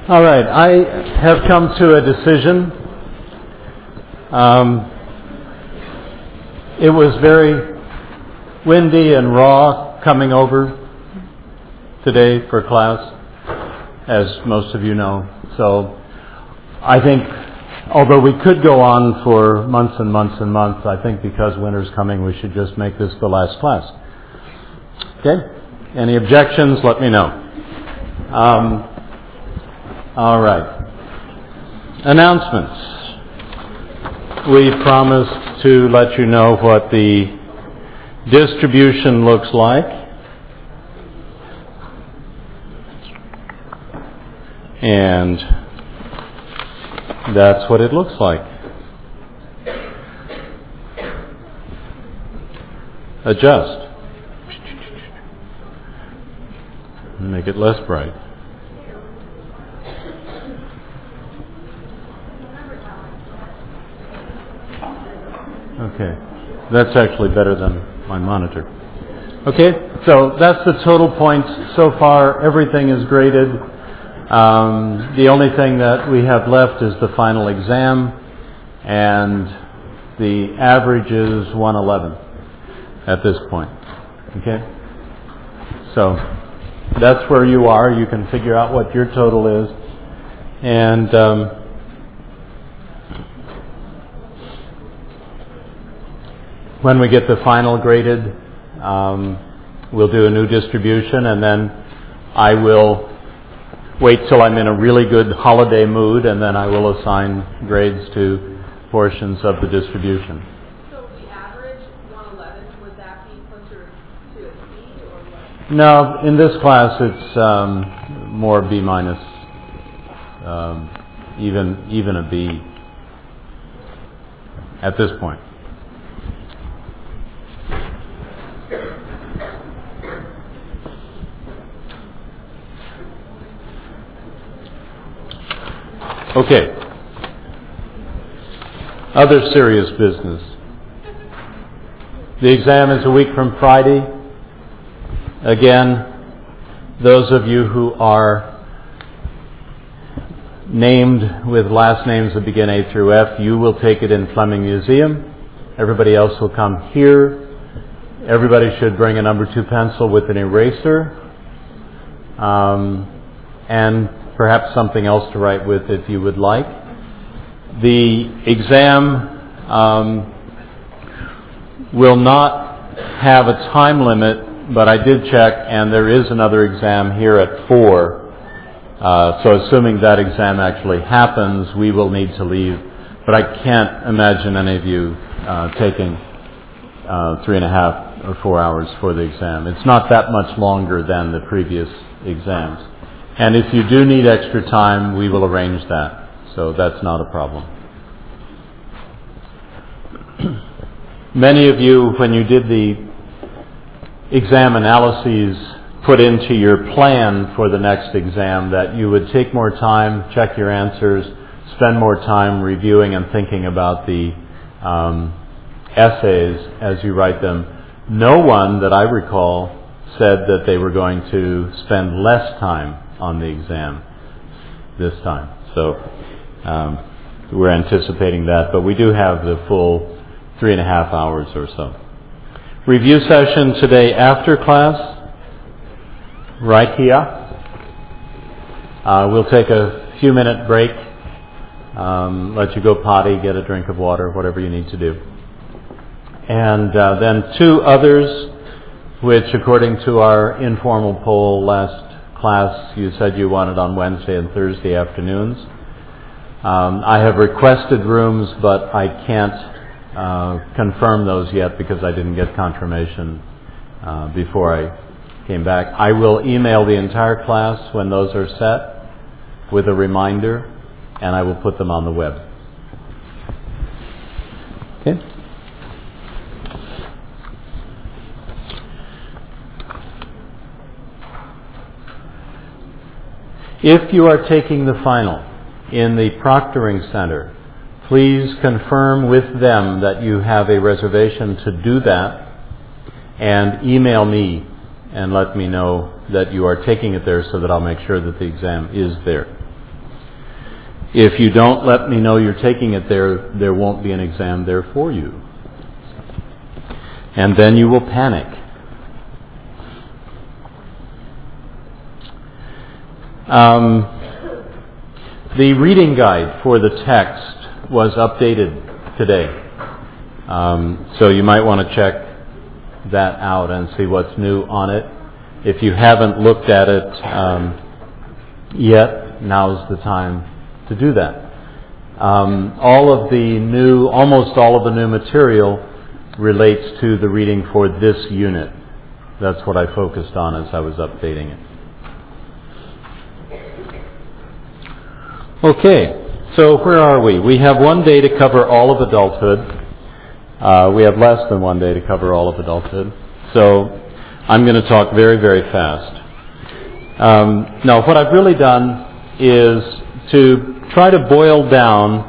All right, I have come to a decision. It was very windy and raw coming over today for class, as most of you know. So I think, although we could go on for months and months and months, I think because winter's coming, we should just make this the last class. Okay? Any objections, let me know. All right. Announcements. We promised to let you know what the distribution looks like. And that's what it looks like. Adjust. Make it less bright. Okay, that's actually better than my monitor. Okay, so that's the total points so far. Everything is graded. The only thing that we have left is the final exam, and the average is 111 at this point. Okay, so that's where you are. You can figure out what your total is, and when we get the final graded, we'll do a new distribution, and then I will wait till I'm in a really good holiday mood, and then I will assign grades to portions of the distribution. So the average 111, would that be closer to a C or what? No, in this class it's more B minus, even a B at this point. Okay. Other serious business. The exam is a week from Friday. Again, those of you who are named with last names that begin A through F, you will take it in Fleming Museum. Everybody else will come here. Everybody should bring a number 2 pencil with an eraser. And perhaps something else to write with if you would like. The exam will not have a time limit, but I did check, and there is another exam here at 4. So assuming that exam actually happens, we will need to leave. But I can't imagine any of you taking 3.5 or 4 hours for the exam. It's not that much longer than the previous exams. And if you do need extra time, we will arrange that. So that's not a problem. Many of you, when you did the exam analyses, put into your plan for the next exam that you would take more time, check your answers, spend more time reviewing and thinking about the essays as you write them. No one that I recall said that they were going to spend less time on the exam this time. So we're anticipating that, but we do have the full 3.5 hours or so. Review session today after class, right here. We'll take a few minute break, let you go potty, get a drink of water, whatever you need to do. And then 2 others, which according to our informal poll last class, you said you wanted on Wednesday and Thursday afternoons. I have requested rooms, but I can't confirm those yet because I didn't get confirmation before I came back. I will email the entire class when those are set with a reminder, and I will put them on the web. Okay? If you are taking the final in the proctoring center, please confirm with them that you have a reservation to do that, and email me and let me know that you are taking it there so that I'll make sure that the exam is there. If you don't let me know you're taking it there won't be an exam there for you. And then you will panic. The reading guide for the text was updated today. So you might want to check that out and see what's new on it. If you haven't looked at it yet, now's the time to do that. Almost all of the new material relates to the reading for this unit. That's what I focused on as I was updating it. Okay, so where are we? We have one day to cover all of adulthood. We have less than one day to cover all of adulthood. So I'm going to talk very, very fast. Now, what I've really done is to try to boil down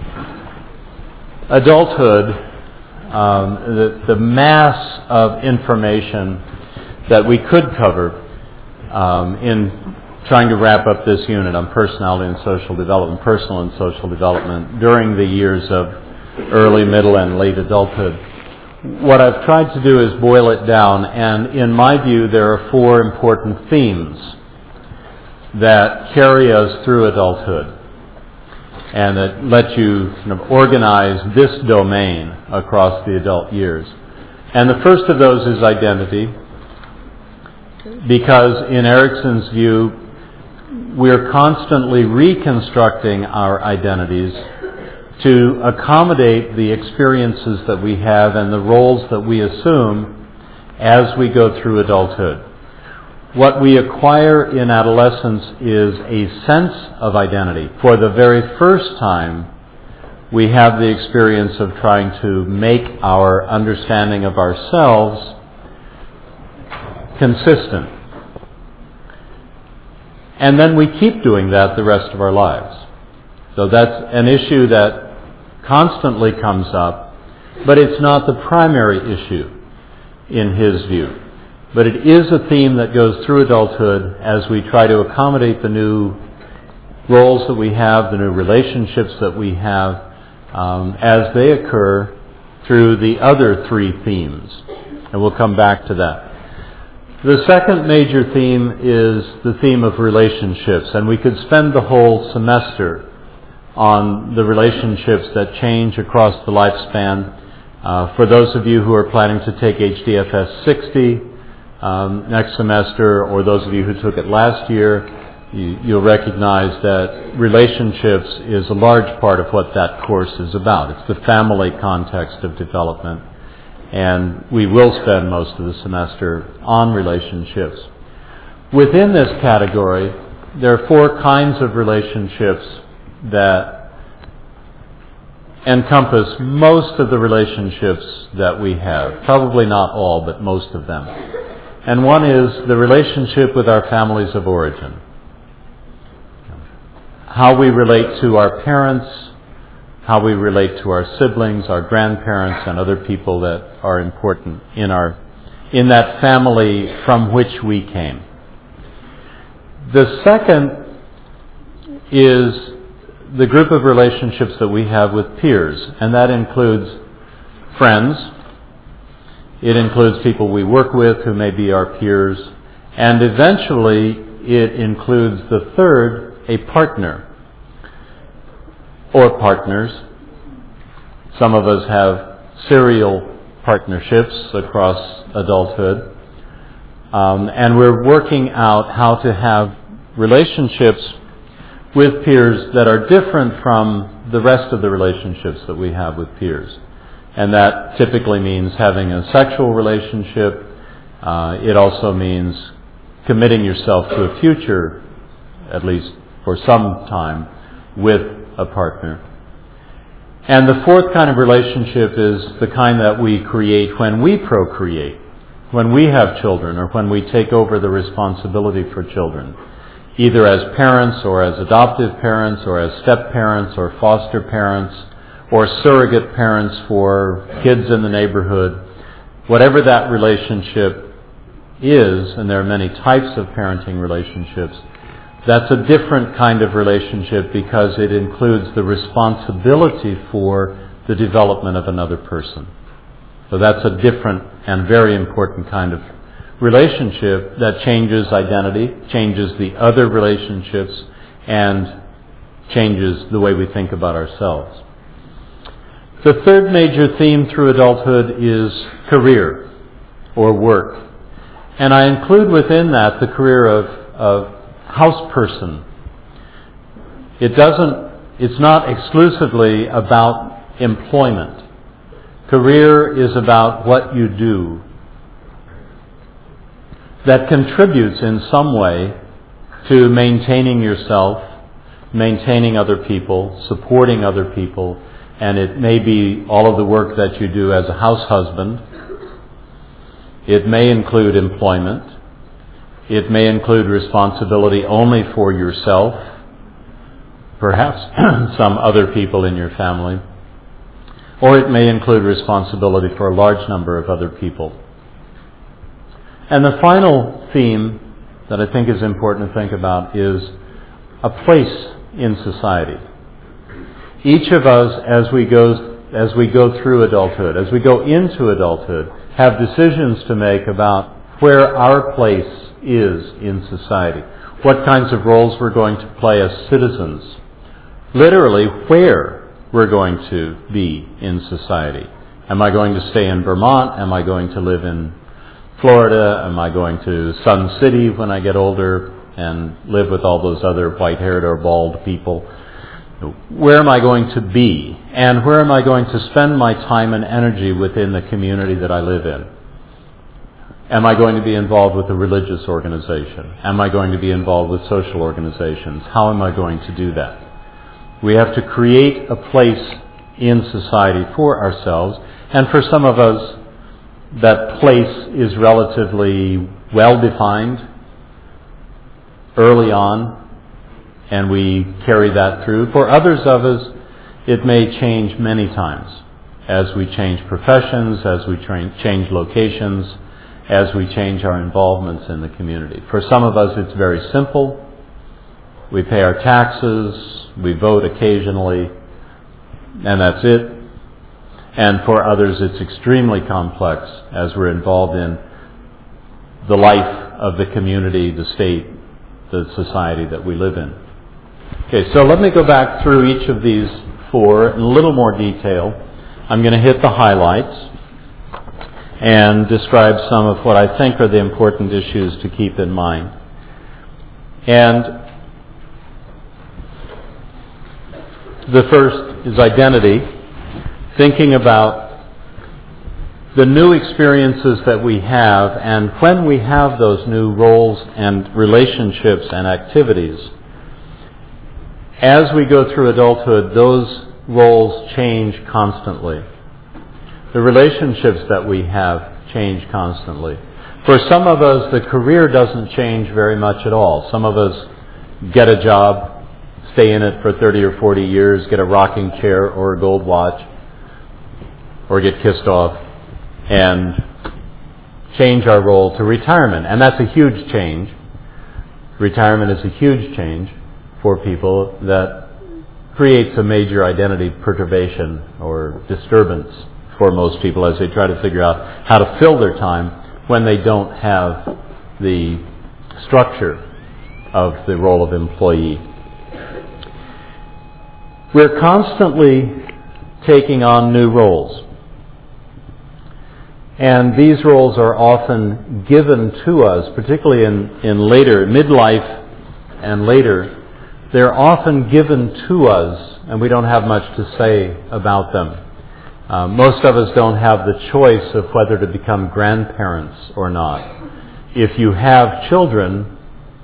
adulthood, the mass of information that we could cover in trying to wrap up this unit on personality and social development, personal and social development during the years of early, middle, and late adulthood. What I've tried to do is boil it down, and in my view, there are 4 important themes that carry us through adulthood and that let you kind of organize this domain across the adult years. And the first of those is identity, because in Erikson's view, we're constantly reconstructing our identities to accommodate the experiences that we have and the roles that we assume as we go through adulthood. What we acquire in adolescence is a sense of identity. For the very first time, we have the experience of trying to make our understanding of ourselves consistent. And then we keep doing that the rest of our lives. So that's an issue that constantly comes up, but it's not the primary issue in his view. But it is a theme that goes through adulthood as we try to accommodate the new roles that we have, the new relationships that we have, as they occur through the other 3 themes. And we'll come back to that. The second major theme is the theme of relationships, and we could spend the whole semester on the relationships that change across the lifespan. For those of you who are planning to take HDFS 60 next semester, or those of you who took it last year, you'll recognize that relationships is a large part of what that course is about. It's the family context of development. And we will spend most of the semester on relationships. Within this category, there are 4 kinds of relationships that encompass most of the relationships that we have. Probably not all, but most of them. And one is the relationship with our families of origin. How we relate to our parents, how we relate to our siblings, our grandparents, and other people that are important in that family from which we came. The second is the group of relationships that we have with peers, and that includes friends. It includes people we work with who may be our peers, and eventually it includes the third, a partner or partners. Some of us have serial partnerships across adulthood, and we're working out how to have relationships with peers that are different from the rest of the relationships that we have with peers. And that typically means having a sexual relationship. It also means committing yourself to a future, at least for some time, with a partner. And the fourth kind of relationship is the kind that we create when we procreate, when we have children, or when we take over the responsibility for children, either as parents or as adoptive parents or as step-parents or foster parents or surrogate parents for kids in the neighborhood. Whatever that relationship is, and there are many types of parenting relationships, That's a different kind of relationship because it includes the responsibility for the development of another person. So that's a different and very important kind of relationship that changes identity, changes the other relationships, and changes the way we think about ourselves. The third major theme through adulthood is career or work. And I include within that the career of house person. It's not exclusively about employment. Career is about what you do that contributes in some way to maintaining yourself, maintaining other people, supporting other people, and it may be all of the work that you do as a house husband. It may include employment. It may include responsibility only for yourself, perhaps some other people in your family, or it may include responsibility for a large number of other people. And the final theme that I think is important to think about is a place in society. Each of us, as we go through adulthood, as we go into adulthood, have decisions to make about where our place is in society, what kinds of roles we're going to play as citizens, literally where we're going to be in society. Am I going to stay in Vermont? Am I going to live in Florida? Am I going to Sun City when I get older and live with all those other white-haired or bald people? Where am I going to be? And where am I going to spend my time and energy within the community that I live in? Am I going to be involved with a religious organization? Am I going to be involved with social organizations? How am I going to do that? We have to create a place in society for ourselves, and for some of us, that place is relatively well-defined early on, and we carry that through. For others of us, it may change many times as we change professions, as we change locations, as we change our involvements in the community. For some of us, it's very simple. We pay our taxes, we vote occasionally, and that's it. And for others, it's extremely complex as we're involved in the life of the community, the state, the society that we live in. Okay, so let me go back through each of these four in a little more detail. I'm going to hit the highlights and describe some of what I think are the important issues to keep in mind. And the first is identity, thinking about the new experiences that we have, and when we have those new roles and relationships and activities, as we go through adulthood, those roles change constantly. The relationships that we have change constantly. For some of us, the career doesn't change very much at all. Some of us get a job, stay in it for 30 or 40 years, get a rocking chair or a gold watch, or get kissed off, and change our role to retirement. And that's a huge change. Retirement is a huge change for people that creates a major identity perturbation or disturbance for most people as they try to figure out how to fill their time when they don't have the structure of the role of employee. We're constantly taking on new roles. And these roles are often given to us, particularly in later, midlife and later. They're often given to us, and we don't have much to say about them. Most of us don't have the choice of whether to become grandparents or not. If you have children,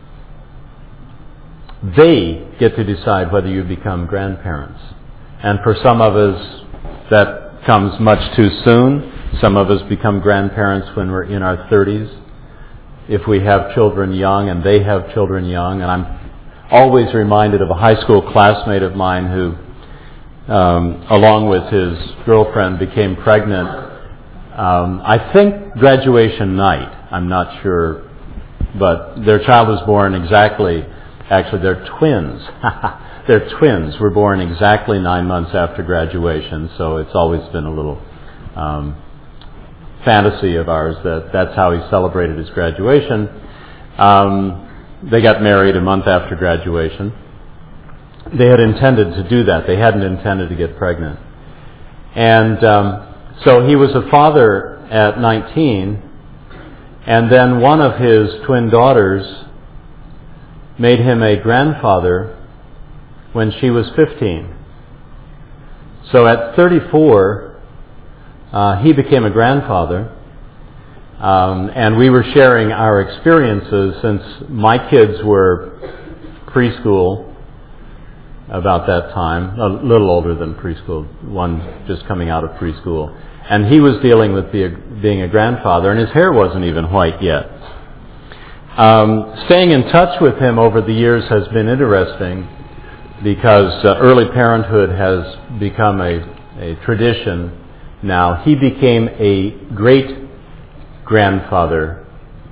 they get to decide whether you become grandparents. And for some of us, that comes much too soon. Some of us become grandparents when we're in our 30s. If we have children young and they have children young, and I'm always reminded of a high school classmate of mine who, along with his girlfriend, became pregnant. I think graduation night, I'm not sure, but their child was born exactly Actually, they're twins. They're twins. Were born exactly 9 months after graduation, so it's always been a little fantasy of ours that's how he celebrated his graduation. They got married a month after graduation. They had intended to do that. They hadn't intended to get pregnant. And so he was a father at 19, and then one of his twin daughters made him a grandfather when she was 15. So at 34, he became a grandfather, and we were sharing our experiences since my kids were preschool about that time, a little older than preschool, one just coming out of preschool. And he was dealing with being a grandfather, and his hair wasn't even white yet. Staying in touch with him over the years has been interesting because early parenthood has become a tradition now. He became a great-grandfather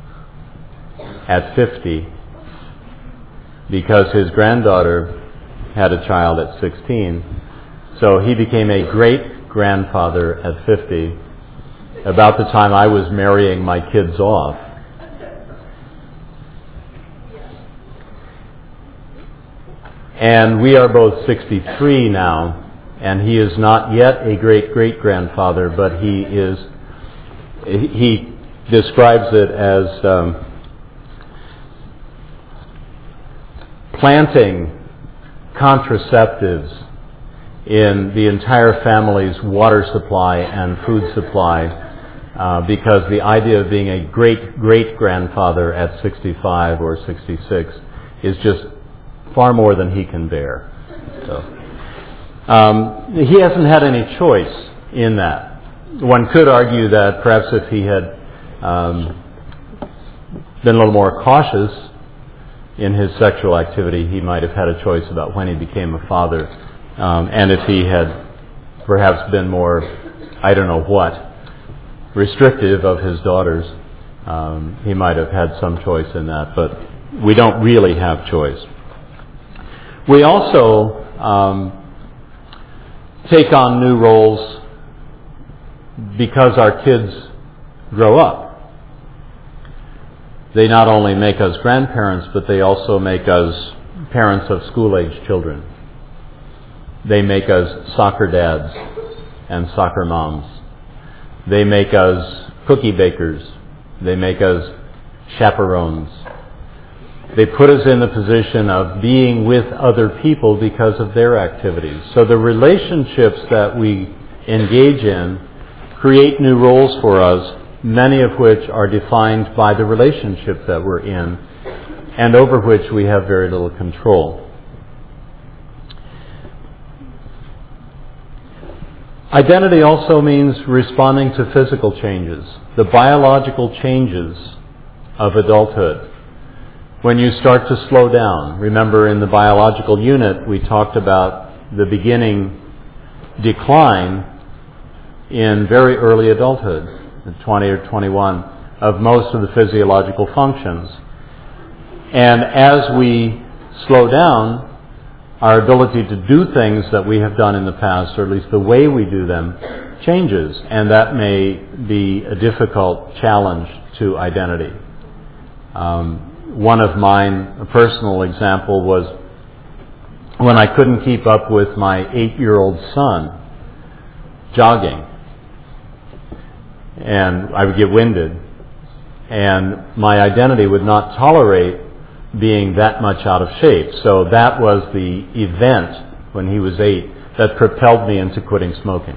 at 50 because his granddaughter had a child at 16. So he became a great-grandfather at 50, about the time I was marrying my kids off. And we are both 63 now, and he is not yet a great-great-grandfather, but he describes it as planting contraceptives in the entire family's water supply and food supply, because the idea of being a great-great-grandfather at 65 or 66 is just far more than he can bear. So, he hasn't had any choice in that. One could argue that perhaps if he had been a little more cautious in his sexual activity, he might have had a choice about when he became a father. And if he had perhaps been more, I don't know what, restrictive of his daughters, he might have had some choice in that. But we don't really have choice. We also take on new roles because our kids grow up. They not only make us grandparents, but they also make us parents of school-age children. They make us soccer dads and soccer moms. They make us cookie bakers. They make us chaperones. They put us in the position of being with other people because of their activities. So the relationships that we engage in create new roles for us, many of which are defined by the relationship that we're in and over which we have very little control. Identity also means responding to physical changes, the biological changes of adulthood. When you start to slow down, remember in the biological unit we talked about the beginning decline in very early adulthood, at 20 or 21, of most of the physiological functions. And as we slow down, our ability to do things that we have done in the past, or at least the way we do them, changes. And that may be a difficult challenge to identity. One of mine, a personal example, was when I couldn't keep up with my 8-year-old son jogging. And I would get winded. And my identity would not tolerate being that much out of shape. So that was the event when he was 8 that propelled me into quitting smoking.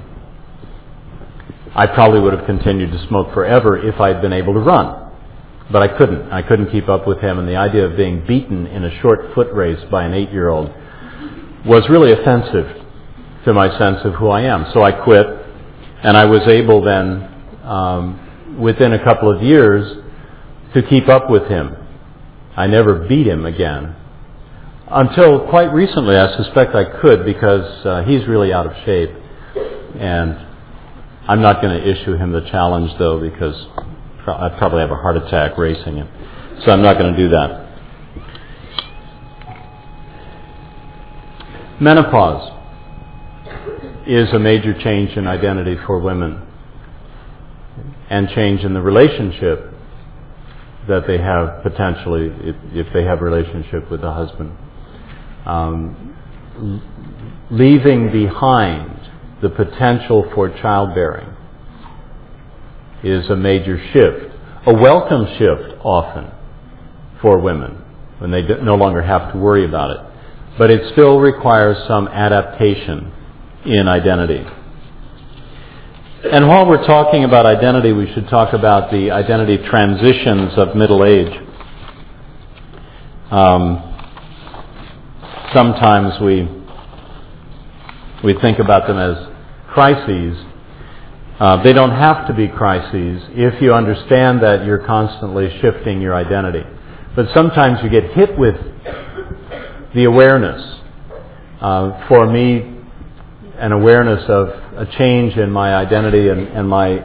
I probably would have continued to smoke forever if I'd been able to run. But I couldn't. I couldn't keep up with him, and the idea of being beaten in a short foot race by an 8-year-old was really offensive to my sense of who I am. So I quit, and I was able then, within a couple of years, to keep up with him. I never beat him again. Until quite recently, I suspect I could, because he's really out of shape. And I'm not going to issue him the challenge, though, because I'd probably have a heart attack racing him. So I'm not going to do that. Menopause is a major change in identity for women, and change in the relationship that they have potentially if they have a relationship with a husband. Leaving behind the potential for childbearing is a major shift, a welcome shift often for women when they no longer have to worry about it. But it still requires some adaptation in identity. And while we're talking about identity, we should talk about the identity transitions of middle age. Sometimes we think about them as crises. They don't have to be crises if you understand that you're constantly shifting your identity. But sometimes you get hit with the awareness. For me, an awareness of a change in my identity and my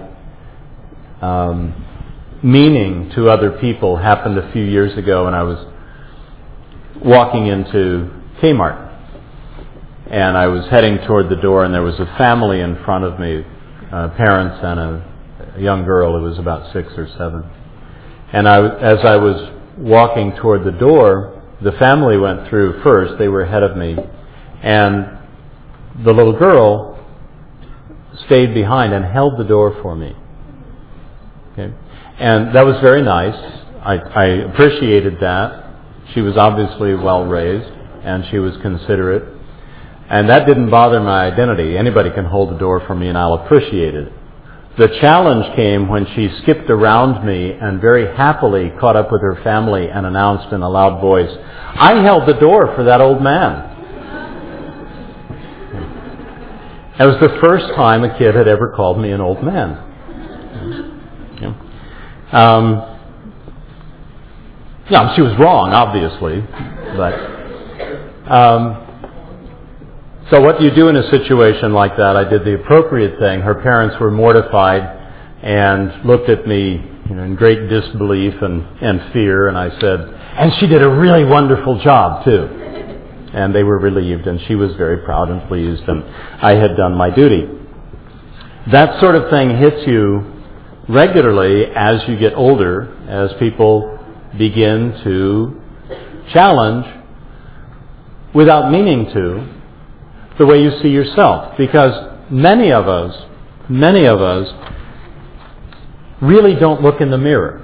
meaning to other people happened a few years ago when I was walking into Kmart. And I was heading toward the door, and there was a family in front of me, parents and a young girl who was about 6 or 7. And as I was walking toward the door, the family went through first. They were ahead of me. And the little girl stayed behind and held the door for me. Okay? And that was very nice. I appreciated that. She was obviously well raised, and she was considerate. And that didn't bother my identity. Anybody can hold the door for me and I'll appreciate it. The challenge came when she skipped around me and very happily caught up with her family and announced in a loud voice, "I held the door for that old man." It was the first time a kid had ever called me an old man. Yeah, she was wrong, obviously, but so what do you do in a situation like that? I did the appropriate thing. Her parents were mortified and looked at me in great disbelief and fear, and I said, "And she did a really wonderful job, too." And they were relieved, and she was very proud and pleased, and I had done my duty. That sort of thing hits you regularly as you get older, as people begin to challenge, without meaning to, the way you see yourself. Because many of us really don't look in the mirror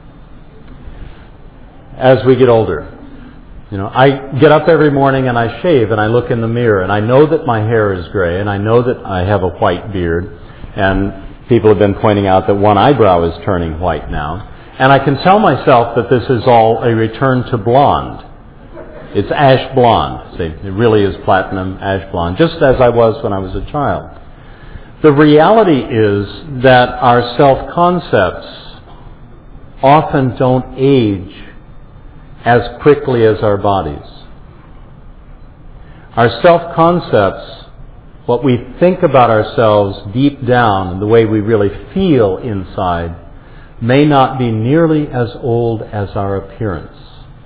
as we get older. I get up every morning and I shave and I look in the mirror and I know that my hair is gray and I know that I have a white beard, and people have been pointing out that one eyebrow is turning white now. And I can tell myself that this is all a return to blonde. It's ash blonde. See, it really is platinum ash blonde, just as I was when I was a child. The reality is that our self-concepts often don't age as quickly as our bodies. Our self-concepts, what we think about ourselves deep down and the way we really feel inside, may not be nearly as old as our appearance.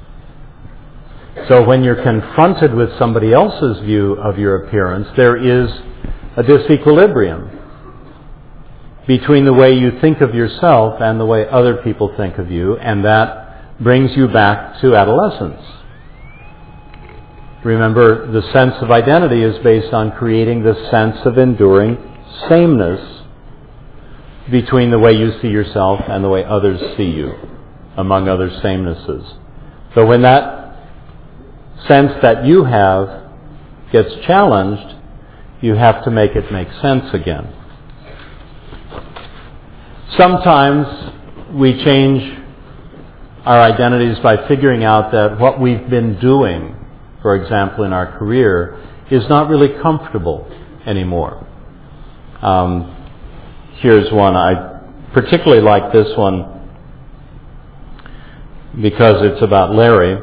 So when you're confronted with somebody else's view of your appearance, there is a disequilibrium between the way you think of yourself and the way other people think of you, and that brings you back to adolescence. Remember, the sense of identity is based on creating the sense of enduring sameness between the way you see yourself and the way others see you, among other samenesses. So when that sense that you have gets challenged, you have to make it make sense again. Sometimes we change our identities by figuring out that what we've been doing, for example, in our career, is not really comfortable anymore. Here's one. I particularly like this one because it's about Larry.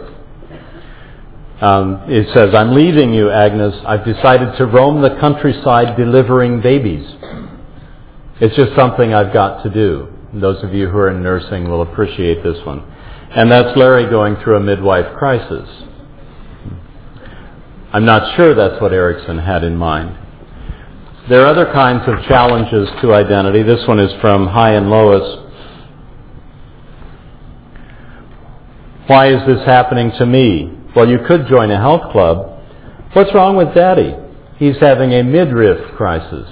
It says, "I'm leaving you, Agnes. I've decided to roam the countryside delivering babies. It's just something I've got to do." And those of you who are in nursing will appreciate this one. And that's Larry going through a midwife crisis. I'm not sure that's what Erickson had in mind. There are other kinds of challenges to identity. This one is from High and Lois. Why is this happening to me? Well, you could join a health club. What's wrong with Daddy? He's having a midriff crisis.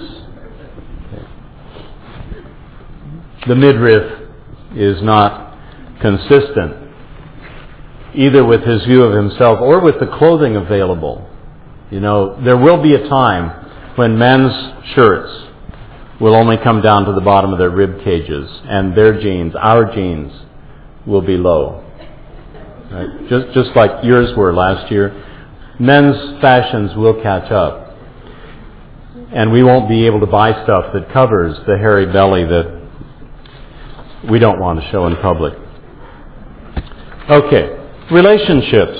The midriff is not consistent either with his view of himself or with the clothing available. You know, there will be a time when men's shirts will only come down to the bottom of their rib cages, and their jeans, our jeans, will be low. Right? Just like yours were last year. Men's fashions will catch up. And we won't be able to buy stuff that covers the hairy belly that we don't want to show in public. Okay, relationships.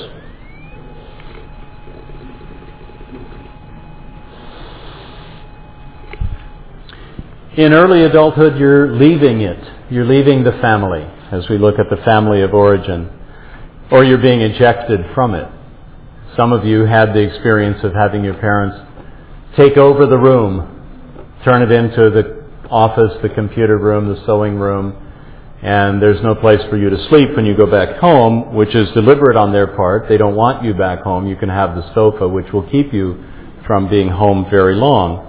In early adulthood, you're leaving it. You're leaving the family, as we look at the family of origin. Or you're being ejected from it. Some of you had the experience of having your parents take over the room, turn it into the office, the computer room, the sewing room, and there's no place for you to sleep when you go back home, which is deliberate on their part. They don't want you back home. You can have the sofa, which will keep you from being home very long.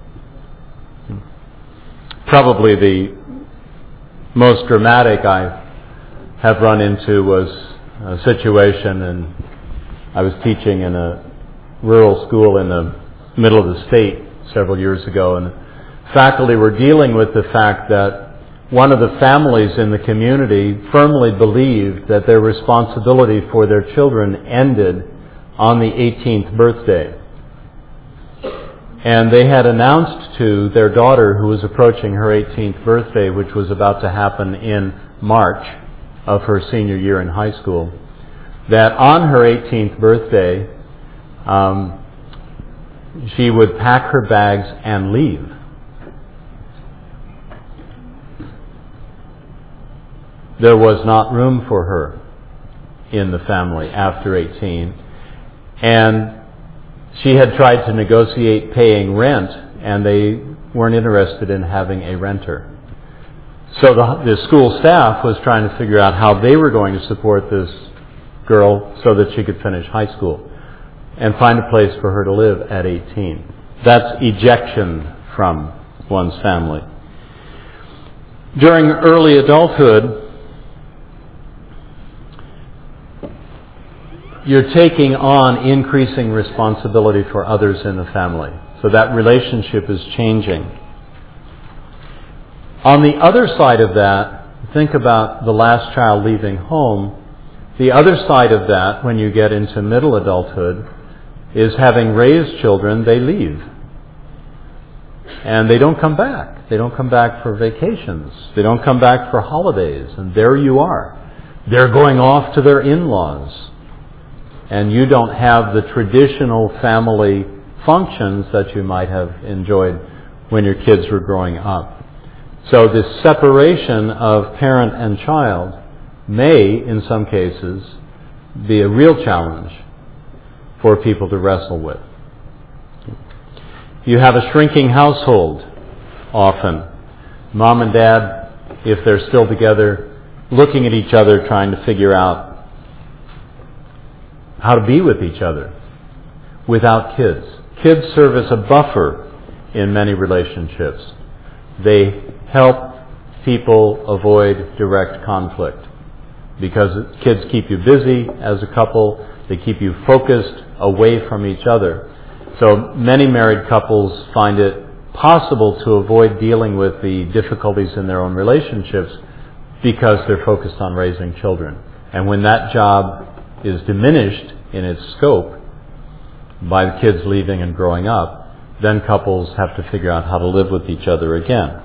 Probably the most dramatic I have run into was a situation, and I was teaching in a rural school in the middle of the state several years ago, and faculty were dealing with the fact that one of the families in the community firmly believed that their responsibility for their children ended on the 18th birthday. And they had announced to their daughter, who was approaching her 18th birthday, which was about to happen in March of her senior year in high school, that on her 18th birthday, she would pack her bags and leave. There was not room for her in the family after 18. And she had tried to negotiate paying rent, and they weren't interested in having a renter. So the school staff was trying to figure out how they were going to support this girl so that she could finish high school and find a place for her to live at 18. That's ejection from one's family. During early adulthood, you're taking on increasing responsibility for others in the family. So that relationship is changing. On the other side of that, think about the last child leaving home. The other side of that, when you get into middle adulthood, is having raised children, they leave. And they don't come back. They don't come back for vacations. They don't come back for holidays. And there you are. They're going off to their in-laws. And you don't have the traditional family functions that you might have enjoyed when your kids were growing up. So this separation of parent and child may, in some cases, be a real challenge for people to wrestle with. You have a shrinking household often. Mom and dad, if they're still together, looking at each other, trying to figure out how to be with each other without kids. Kids serve as a buffer in many relationships. They help people avoid direct conflict because kids keep you busy as a couple. They keep you focused away from each other. So many married couples find it possible to avoid dealing with the difficulties in their own relationships because they're focused on raising children. And when that job is diminished in its scope by the kids leaving and growing up, then couples have to figure out how to live with each other again.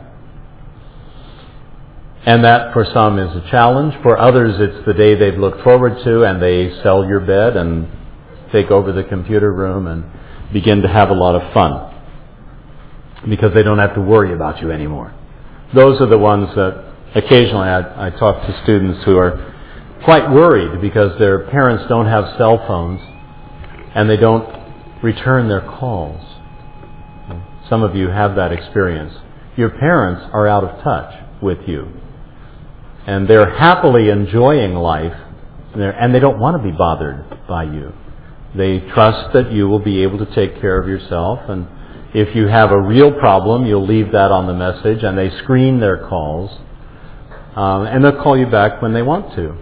And that for some is a challenge. For others, it's the day they've looked forward to, and they sell your bed and take over the computer room and begin to have a lot of fun because they don't have to worry about you anymore. Those are the ones that occasionally I talk to students who are quite worried because their parents don't have cell phones and they don't return their calls. Some of you have that experience. Your parents are out of touch with you. And they're happily enjoying life, and they don't want to be bothered by you. They trust that you will be able to take care of yourself, and if you have a real problem, you'll leave that on the message, and they screen their calls, and they'll call you back when they want to.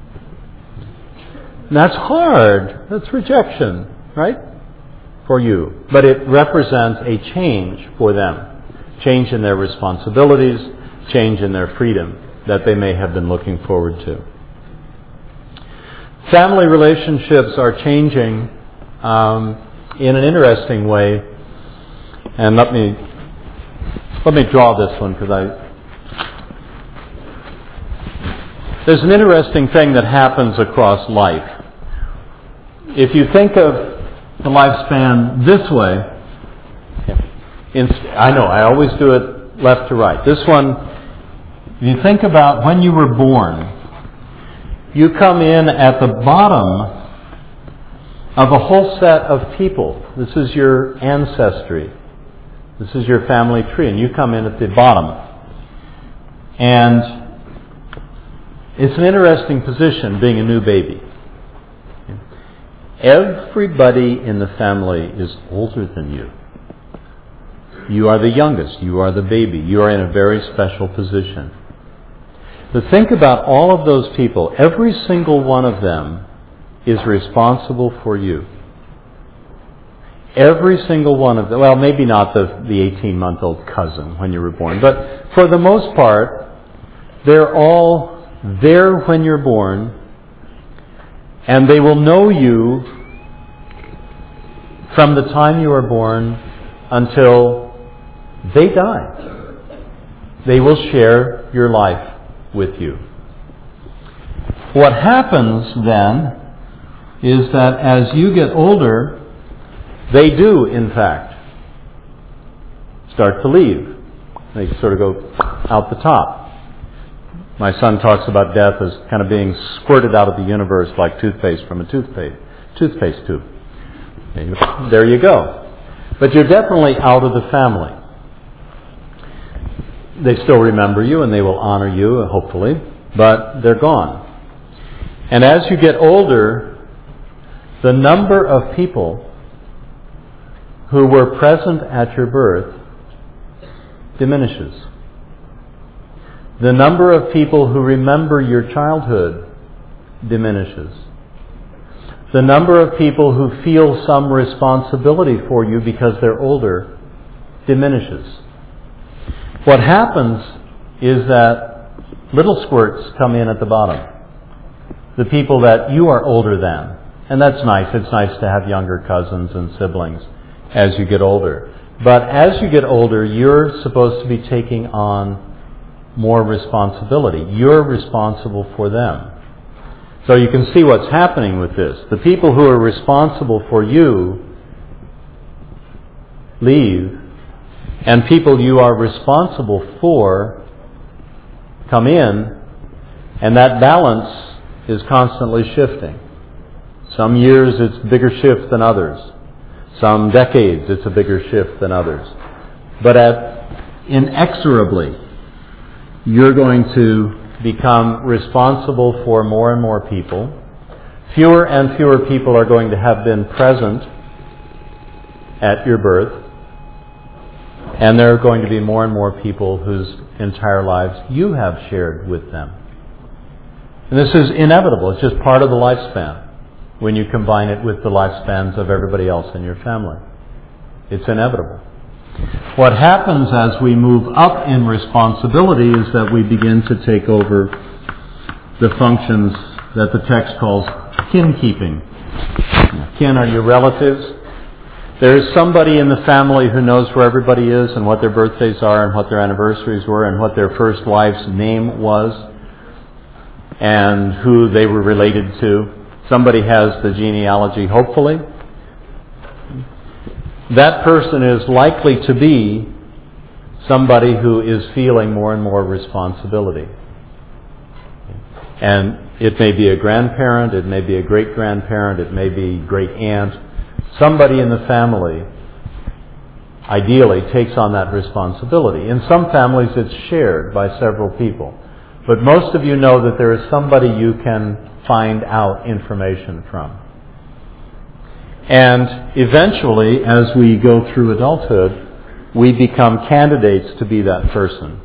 And that's hard. That's rejection, right? For you. But it represents a change for them. Change in their responsibilities, change in their freedom that they may have been looking forward to. Family relationships are changing in an interesting way. And let me draw this one because there's an interesting thing that happens across life. If you think of the lifespan this way, I know, I always do it left to right. This one, if you think about when you were born, you come in at the bottom of a whole set of people. This is your ancestry. This is your family tree, and you come in at the bottom. And it's an interesting position being a new baby. Everybody in the family is older than you. You are the youngest. You are the baby. You are in a very special position. But think about all of those people. Every single one of them is responsible for you. Every single one of them. Well, maybe not the 18-month-old cousin when you were born. But for the most part, they're all there when you're born. And they will know you from the time you are born until they die. They will share your life with you. What happens then is that as you get older, they do, in fact, start to leave. They sort of go out the top. My son talks about death as kind of being squirted out of the universe like toothpaste from a toothpaste tube. There you go. But you're definitely out of the family. They still remember you and they will honor you, hopefully, but they're gone. And as you get older, the number of people who were present at your birth diminishes. The number of people who remember your childhood diminishes. The number of people who feel some responsibility for you because they're older diminishes. What happens is that little squirts come in at the bottom. The people that you are older than. And that's nice. It's nice to have younger cousins and siblings as you get older. But as you get older, you're supposed to be taking on more responsibility. You're responsible for them. So you can see what's happening with this. The people who are responsible for you leave, and people you are responsible for come in, and that balance is constantly shifting. Some years it's a bigger shift than others. Some decades it's a bigger shift than others. But inexorably, you're going to become responsible for more and more people. Fewer and fewer people are going to have been present at your birth. And there are going to be more and more people whose entire lives you have shared with them. And this is inevitable. It's just part of the lifespan when you combine it with the lifespans of everybody else in your family. It's inevitable. What happens as we move up in responsibility is that we begin to take over the functions that the text calls kin-keeping. Kin are your relatives. There is somebody in the family who knows where everybody is and what their birthdays are and what their anniversaries were and what their first wife's name was and who they were related to. Somebody has the genealogy, hopefully. That person is likely to be somebody who is feeling more and more responsibility. And it may be a grandparent, it may be a great-grandparent, it may be great-aunt, somebody in the family ideally takes on that responsibility. In some families it's shared by several people. But most of you know that there is somebody you can find out information from. And eventually, as we go through adulthood, we become candidates to be that person.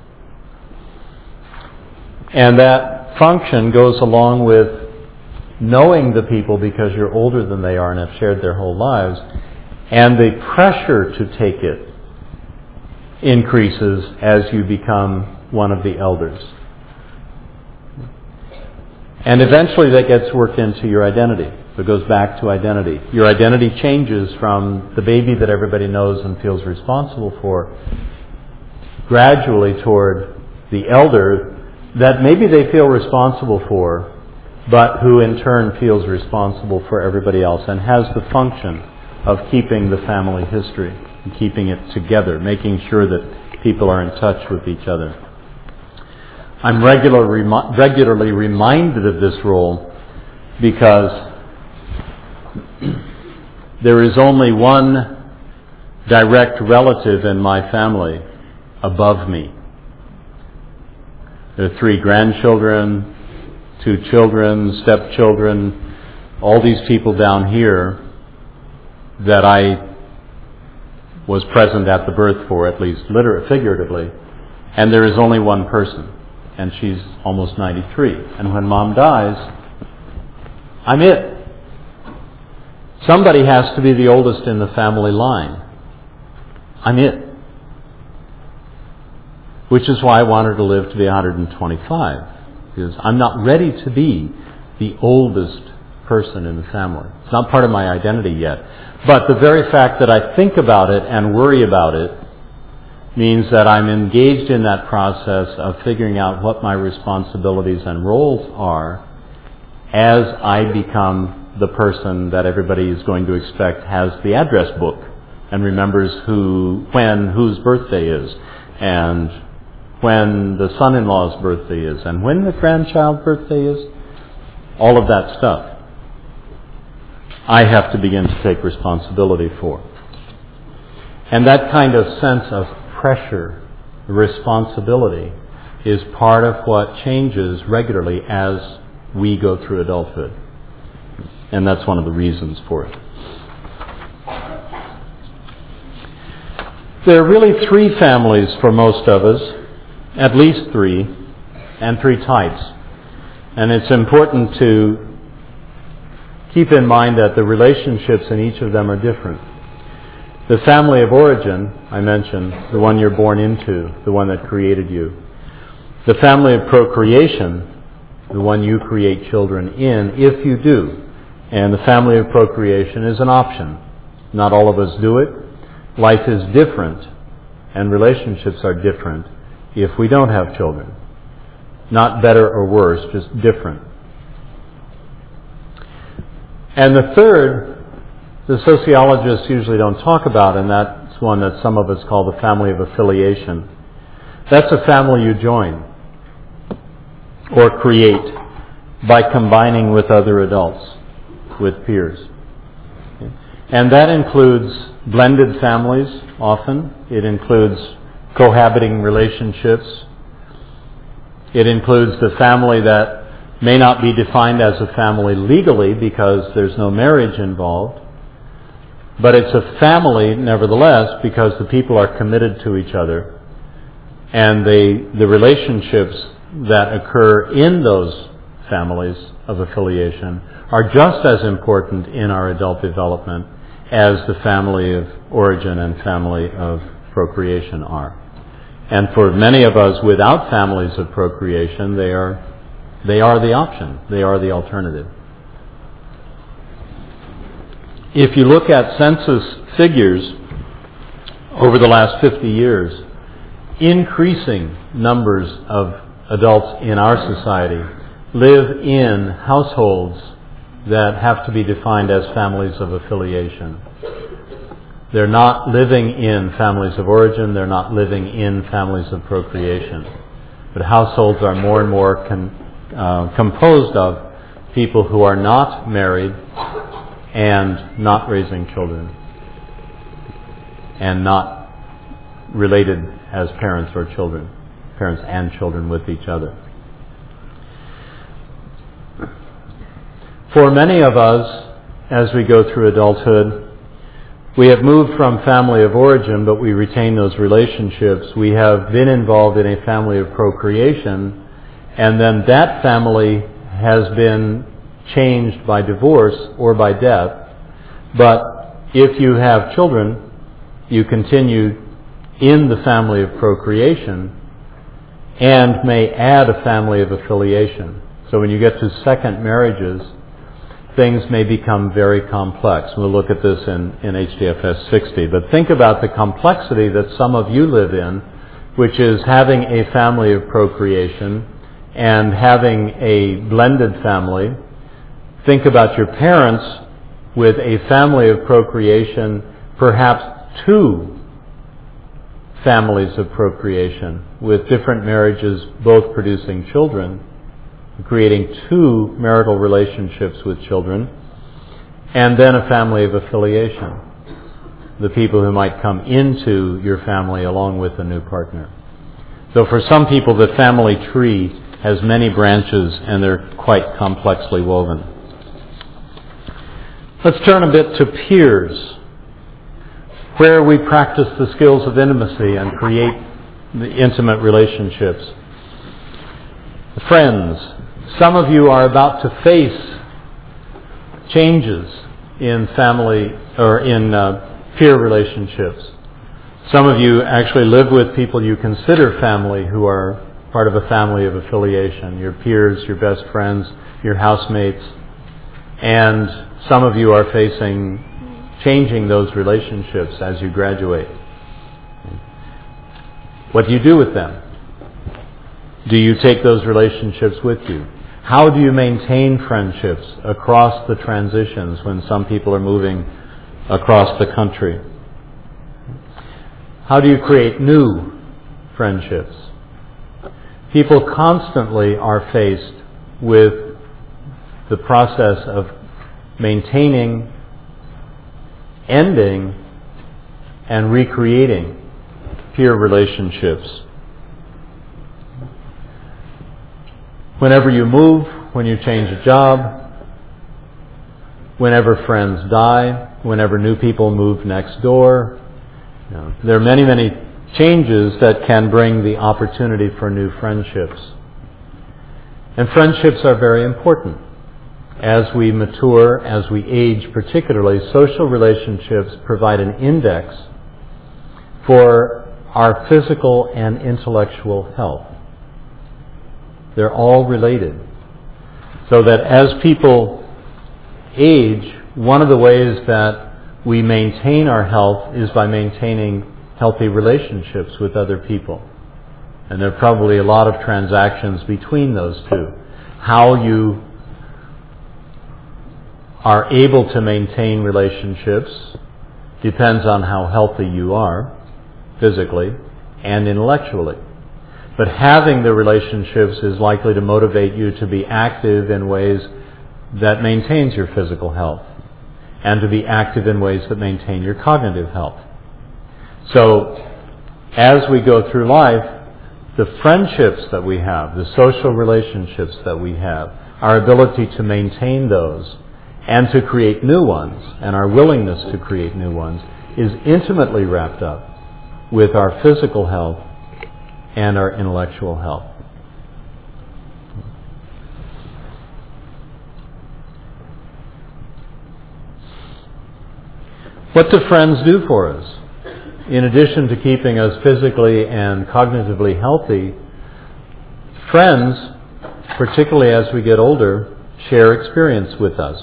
And that function goes along with knowing the people because you're older than they are and have shared their whole lives. And the pressure to take it increases as you become one of the elders. And eventually that gets worked into your identity. So it goes back to identity. Your identity changes from the baby that everybody knows and feels responsible for, gradually toward the elder that maybe they feel responsible for, but who in turn feels responsible for everybody else and has the function of keeping the family history and keeping it together, making sure that people are in touch with each other. I'm regularly reminded of this role because there is only one direct relative in my family above me. There are 3 grandchildren, 2 children, stepchildren, all these people down here that I was present at the birth for, at least figuratively, and there is only one person, and she's almost 93. And when Mom dies, I'm it. Somebody has to be the oldest in the family line. I'm it. Which is why I want her to live to be 125, because I'm not ready to be the oldest person in the family. It's not part of my identity yet. But the very fact that I think about it and worry about it means that I'm engaged in that process of figuring out what my responsibilities and roles are as I become the person that everybody is going to expect has the address book and remembers whose birthday is, and when the son-in-law's birthday is, and when the grandchild's birthday is, all of that stuff I have to begin to take responsibility for. And that kind of sense of pressure, responsibility, is part of what changes regularly as we go through adulthood. And that's one of the reasons for it. There are really 3 families for most of us, at least 3, and 3 types. And it's important to keep in mind that the relationships in each of them are different. The family of origin, I mentioned, the one you're born into, the one that created you. The family of procreation, the one you create children in, if you do. And the family of procreation is an option. Not all of us do it. Life is different, and relationships are different if we don't have children. Not better or worse, just different. And the third, the sociologists usually don't talk about, and that's one that some of us call the family of affiliation. That's a family you join or create by combining with other adults, with peers. And that includes blended families often. It includes cohabiting relationships. It includes the family that may not be defined as a family legally because there's no marriage involved, but it's a family nevertheless because the people are committed to each other, and the relationships that occur in those families of affiliation are just as important in our adult development as the family of origin and family of procreation are. And for many of us without families of procreation, they are the option. They are the alternative. If you look at census figures over the last 50 years, increasing numbers of adults in our society live in households that have to be defined as families of affiliation. They're not living in families of origin. They're not living in families of procreation. But households are more and more composed of people who are not married and not raising children and not related as parents or children, parents and children with each other. For many of us, as we go through adulthood, we have moved from family of origin, but we retain those relationships. We have been involved in a family of procreation, and then that family has been changed by divorce or by death. But if you have children, you continue in the family of procreation and may add a family of affiliation. So when you get to second marriages, things may become very complex. We'll look at this in HDFS 60. But think about the complexity that some of you live in, which is having a family of procreation and having a blended family. Think about your parents with a family of procreation, perhaps two families of procreation, with different marriages both producing children, creating two marital relationships with children, and then a family of affiliation, the people who might come into your family along with a new partner. So for some people, the family tree has many branches and they're quite complexly woven. Let's turn a bit to peers, where we practice the skills of intimacy and create the intimate relationships. Friends, some of you are about to face changes in family or in peer relationships. Some of you actually live with people you consider family who are part of a family of affiliation, your peers, your best friends, your housemates, and some of you are facing changing those relationships as you graduate. What do you do with them? Do you take those relationships with you? How do you maintain friendships across the transitions when some people are moving across the country? How do you create new friendships? People constantly are faced with the process of maintaining, ending, and recreating peer relationships. Whenever you move, when you change a job, whenever friends die, whenever new people move next door, there are many, many changes that can bring the opportunity for new friendships. And friendships are very important. As we mature, as we age particularly, social relationships provide an index for our physical and intellectual health. They're all related. So that as people age, one of the ways that we maintain our health is by maintaining healthy relationships with other people. And there are probably a lot of transactions between those two. How you are able to maintain relationships depends on how healthy you are, physically and intellectually. But having the relationships is likely to motivate you to be active in ways that maintains your physical health and to be active in ways that maintain your cognitive health. So, as we go through life, the friendships that we have, the social relationships that we have, our ability to maintain those and to create new ones, and our willingness to create new ones, is intimately wrapped up with our physical health and our intellectual health. What do friends do for us? In addition to keeping us physically and cognitively healthy, friends, particularly as we get older, share experience with us.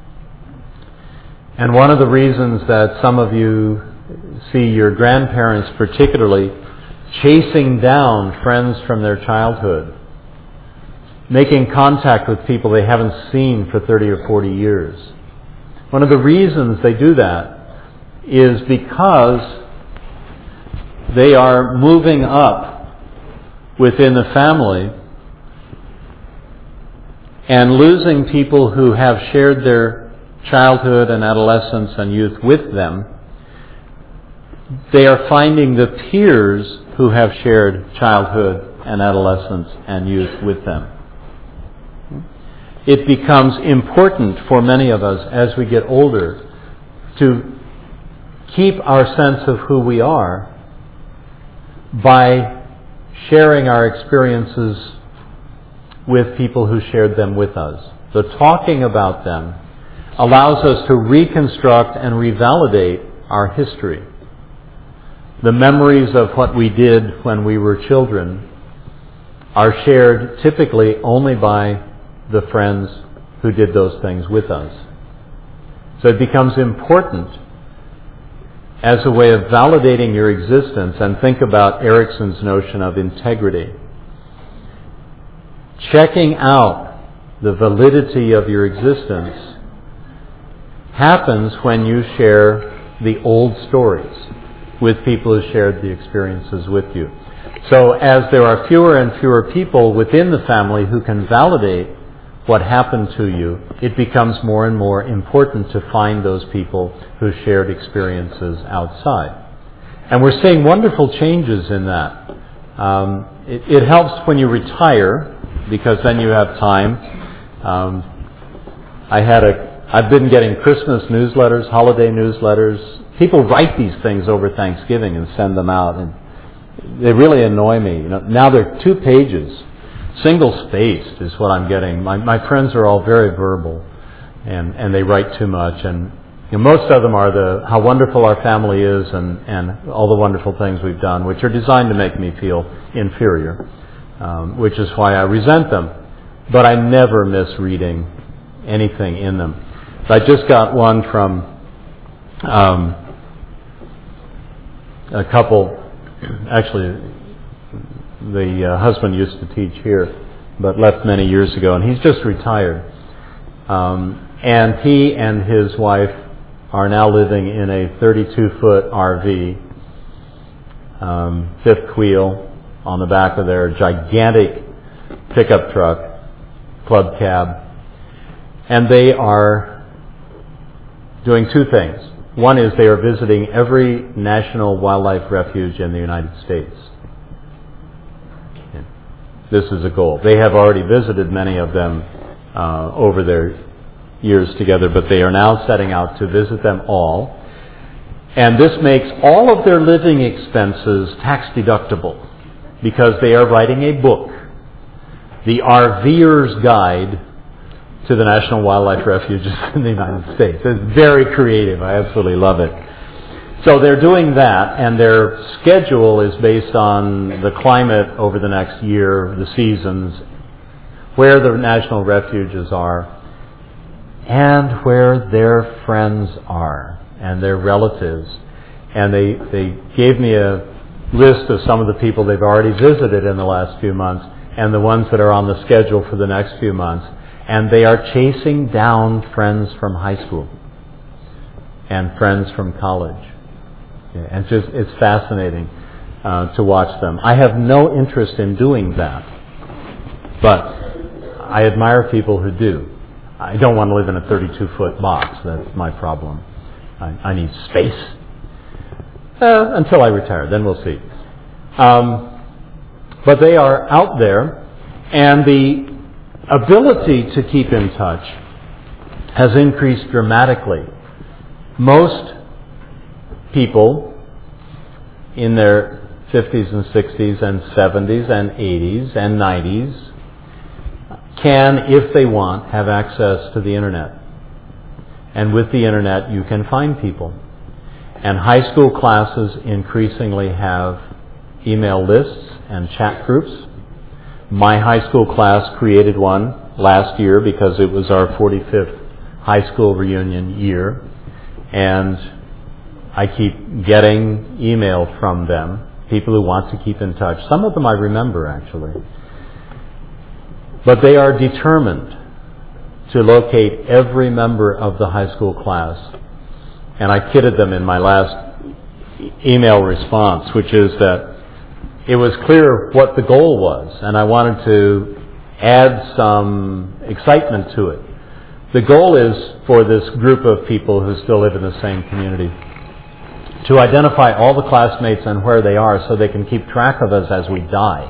And one of the reasons that some of you see your grandparents particularly chasing down friends from their childhood, making contact with people they haven't seen for 30 or 40 years. One of the reasons they do that is because they are moving up within the family and losing people who have shared their childhood and adolescence and youth with them, they are finding the peers who have shared childhood and adolescence and youth with them. It becomes important for many of us as we get older to keep our sense of who we are by sharing our experiences with people who shared them with us. So talking about them allows us to reconstruct and revalidate our history. The memories of what we did when we were children are shared typically only by the friends who did those things with us. So it becomes important as a way of validating your existence, and think about Erickson's notion of integrity. Checking out the validity of your existence happens when you share the old stories with people who shared the experiences with you. So as there are fewer and fewer people within the family who can validate what happened to you, it becomes more and more important to find those people who shared experiences outside. And we're seeing wonderful changes in that. It helps when you retire, because then you have time. I've been getting Christmas newsletters, holiday newsletters. People write these things over Thanksgiving and send them out, and they really annoy me. Now they're 2 pages. Single-spaced is what I'm getting. My friends are all very verbal, and they write too much. And most of them are how wonderful our family is and all the wonderful things we've done, which are designed to make me feel inferior, which is why I resent them. But I never miss reading anything in them. I just got one from a couple, actually. The husband used to teach here, but left many years ago, and he's just retired. And he and his wife are now living in a 32-foot RV, 5th wheel on the back of their gigantic pickup truck, club cab. And they are doing 2 things. One is they are visiting every national wildlife refuge in the United States. This is a goal. They have already visited many of them over their years together, but they are now setting out to visit them all. And this makes all of their living expenses tax deductible, because they are writing a book, The RVer's Guide to the National Wildlife Refuges in the United States. It's very creative. I absolutely love it. So they're doing that, and their schedule is based on the climate over the next year, the seasons, where the national refuges are, and where their friends are, and their relatives. And they gave me a list of some of the people they've already visited in the last few months, and the ones that are on the schedule for the next few months. And they are chasing down friends from high school and friends from college. And it's fascinating to watch them. I have no interest in doing that, but I admire people who do. I don't want to live in a 32-foot box. That's my problem. I need space. Until I retire, then we'll see. But they are out there, and the ability to keep in touch has increased dramatically. Most people in their 50s and 60s and 70s and 80s and 90s can, if they want, have access to the Internet. And with the Internet, you can find people. And high school classes increasingly have email lists and chat groups. My high school class created one last year because it was our 45th high school reunion year. And I keep getting email from them, people who want to keep in touch. Some of them I remember, actually. But they are determined to locate every member of the high school class. And I kidded them in my last email response, which is that it was clear what the goal was, and I wanted to add some excitement to it. The goal is for this group of people who still live in the same community to identify all the classmates and where they are so they can keep track of us as we die.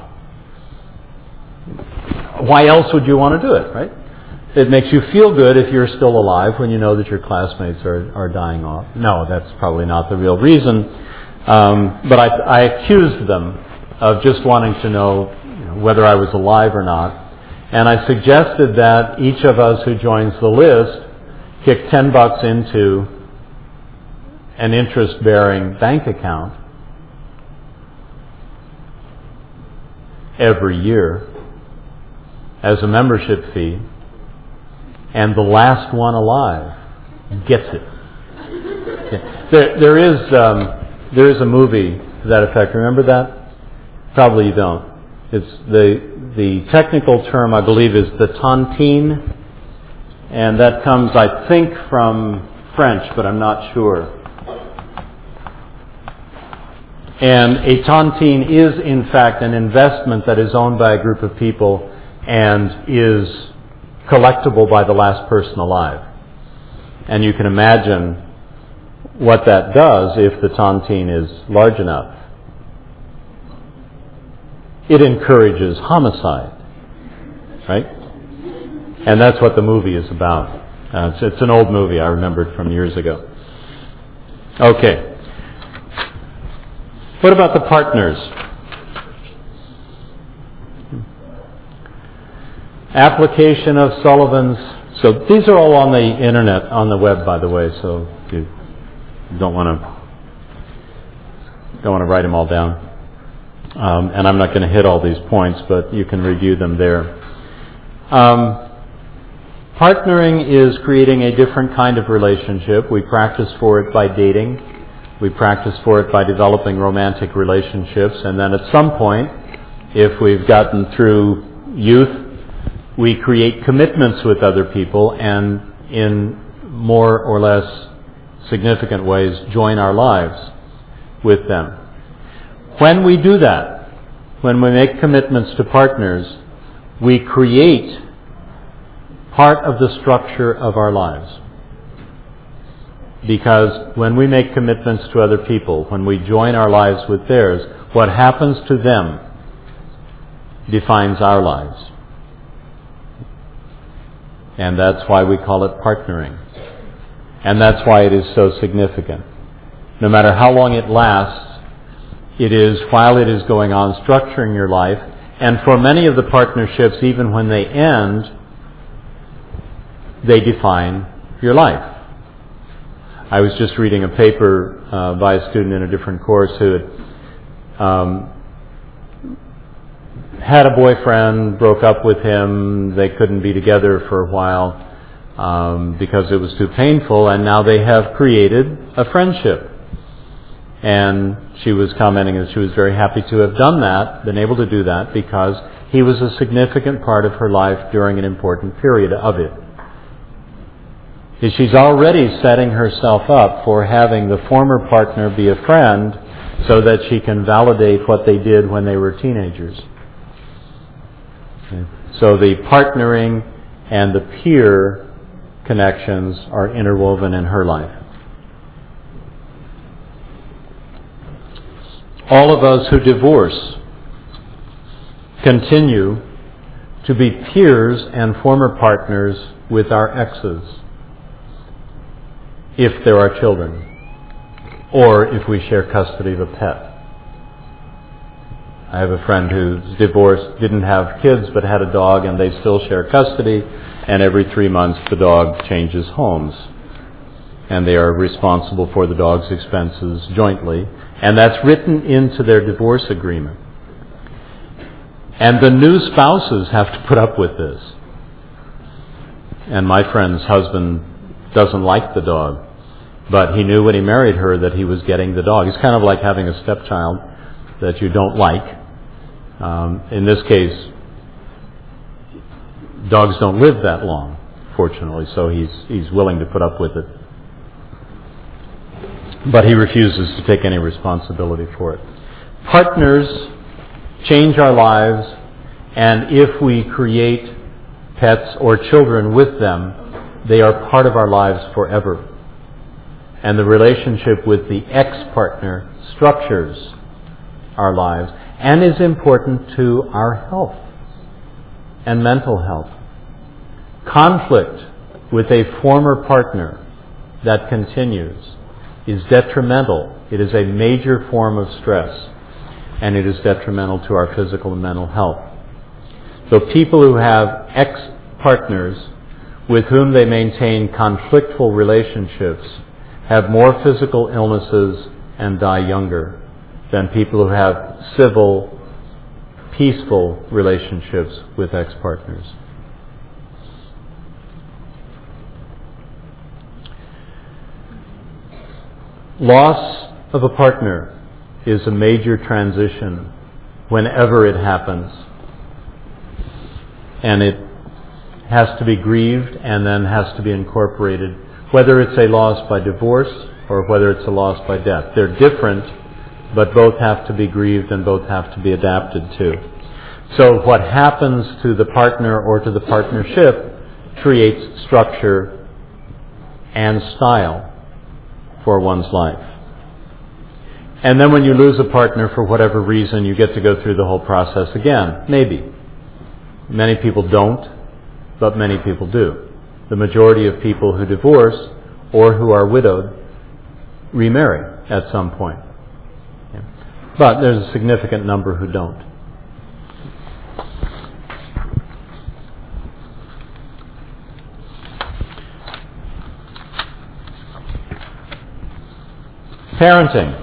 Why else would you want to do it, right? It makes you feel good if you're still alive when you know that your classmates are dying off. No, that's probably not the real reason. But I accused them of just wanting to know, whether I was alive or not. And I suggested that each of us who joins the list kick $10 into an interest-bearing bank account every year as a membership fee, and the last one alive gets it. Okay. There is a movie to that effect. Remember that? Probably you don't. It's the technical term, I believe, is the tontine, and that comes, I think, from French, but I'm not sure. And a tontine is, in fact, an investment that is owned by a group of people and is collectible by the last person alive. And you can imagine what that does if the tontine is large enough. It encourages homicide, right? And that's what the movie is about. It's an old movie, I remember it from years ago. Okay. What about the partners? Application of Sullivan's. So these are all on the internet, on the web, by the way, so you don't want to write them all down. And I'm not going to hit all these points, but you can review them there. Partnering is creating a different kind of relationship. We practice for it by dating. We practice for it by developing romantic relationships. And then at some point, if we've gotten through youth, we create commitments with other people and in more or less significant ways join our lives with them. When we do that, when we make commitments to partners, we create part of the structure of our lives. Because when we make commitments to other people, when we join our lives with theirs, what happens to them defines our lives. And that's why we call it partnering. And that's why it is so significant. No matter how long it lasts, it is, while it is going on, structuring your life. And for many of the partnerships, even when they end, they define your life. I was just reading a paper by a student in a different course who had a boyfriend, broke up with him, they couldn't be together for a while because it was too painful, and now they have created a friendship. And she was commenting that she was very happy to have done that, been able to do that, because he was a significant part of her life during an important period of it. She's already setting herself up for having the former partner be a friend so that she can validate what they did when they were teenagers. Okay. So the partnering and the peer connections are interwoven in her life. All of us who divorce continue to be peers and former partners with our exes, if there are children, or if we share custody of a pet. I have a friend who's divorced, didn't have kids, but had a dog, and they still share custody, and every 3 months the dog changes homes. And they are responsible for the dog's expenses jointly, and that's written into their divorce agreement. And the new spouses have to put up with this. And my friend's husband doesn't like the dog, but he knew when he married her that he was getting the dog. It's kind of like having a stepchild that you don't like. In this case, dogs don't live that long, fortunately, so he's willing to put up with it. But he refuses to take any responsibility for it. Partners change our lives, and if we create pets or children with them, they are part of our lives forever. And the relationship with the ex-partner structures our lives and is important to our health and mental health. Conflict with a former partner that continues is detrimental. It is a major form of stress, and it is detrimental to our physical and mental health. So people who have ex-partners with whom they maintain conflictful relationships have more physical illnesses and die younger than people who have civil, peaceful relationships with ex-partners. Loss of a partner is a major transition whenever it happens. And it has to be grieved and then has to be incorporated, whether it's a loss by divorce or whether it's a loss by death. They're different, but both have to be grieved and both have to be adapted to. So what happens to the partner or to the partnership creates structure and style for one's life. And then when you lose a partner for whatever reason, you get to go through the whole process again. Maybe. Many people don't, but many people do. The majority of people who divorce or who are widowed remarry at some point. But there's a significant number who don't. Parenting.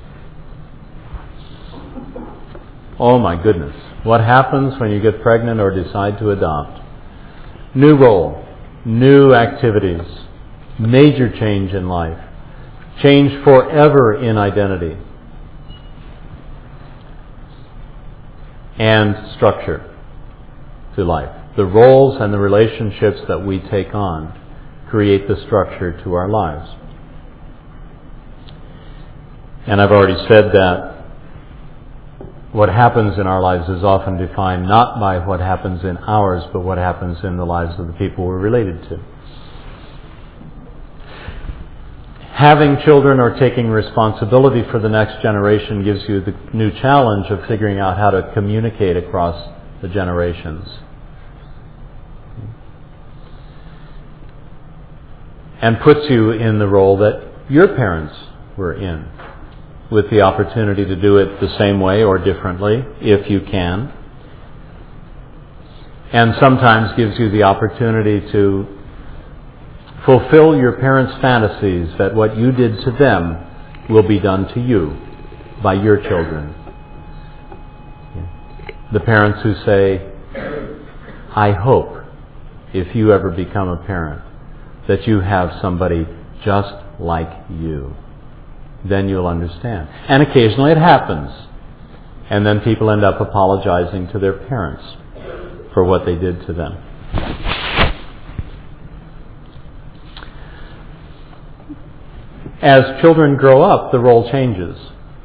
Oh my goodness. What happens when you get pregnant or decide to adopt? New role, new activities, major change in life, change forever in identity, and structure to life. The roles and the relationships that we take on create the structure to our lives. And I've already said that what happens in our lives is often defined not by what happens in ours, but what happens in the lives of the people we're related to. Having children or taking responsibility for the next generation gives you the new challenge of figuring out how to communicate across the generations. And puts you in the role that your parents were in, with the opportunity to do it the same way or differently, if you can. And sometimes gives you the opportunity to fulfill your parents' fantasies that what you did to them will be done to you by your children. The parents who say, I hope, if you ever become a parent, that you have somebody just like you. Then you'll understand. And occasionally it happens. And then people end up apologizing to their parents for what they did to them. As children grow up, the role changes.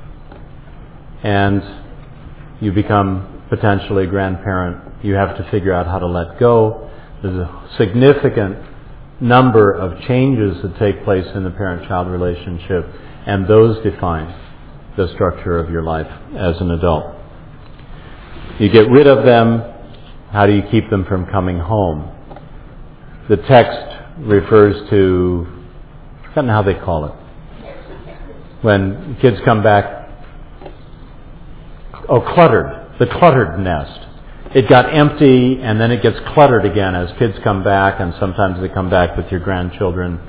And you become potentially a grandparent. You have to figure out how to let go. There's a significant number of changes that take place in the parent-child relationship, and those define the structure of your life as an adult. You get rid of them. How do you keep them from coming home? The text refers to, I don't know how they call it, when kids come back, cluttered, the cluttered nest. It got empty and then it gets cluttered again as kids come back, and sometimes they come back with your grandchildren.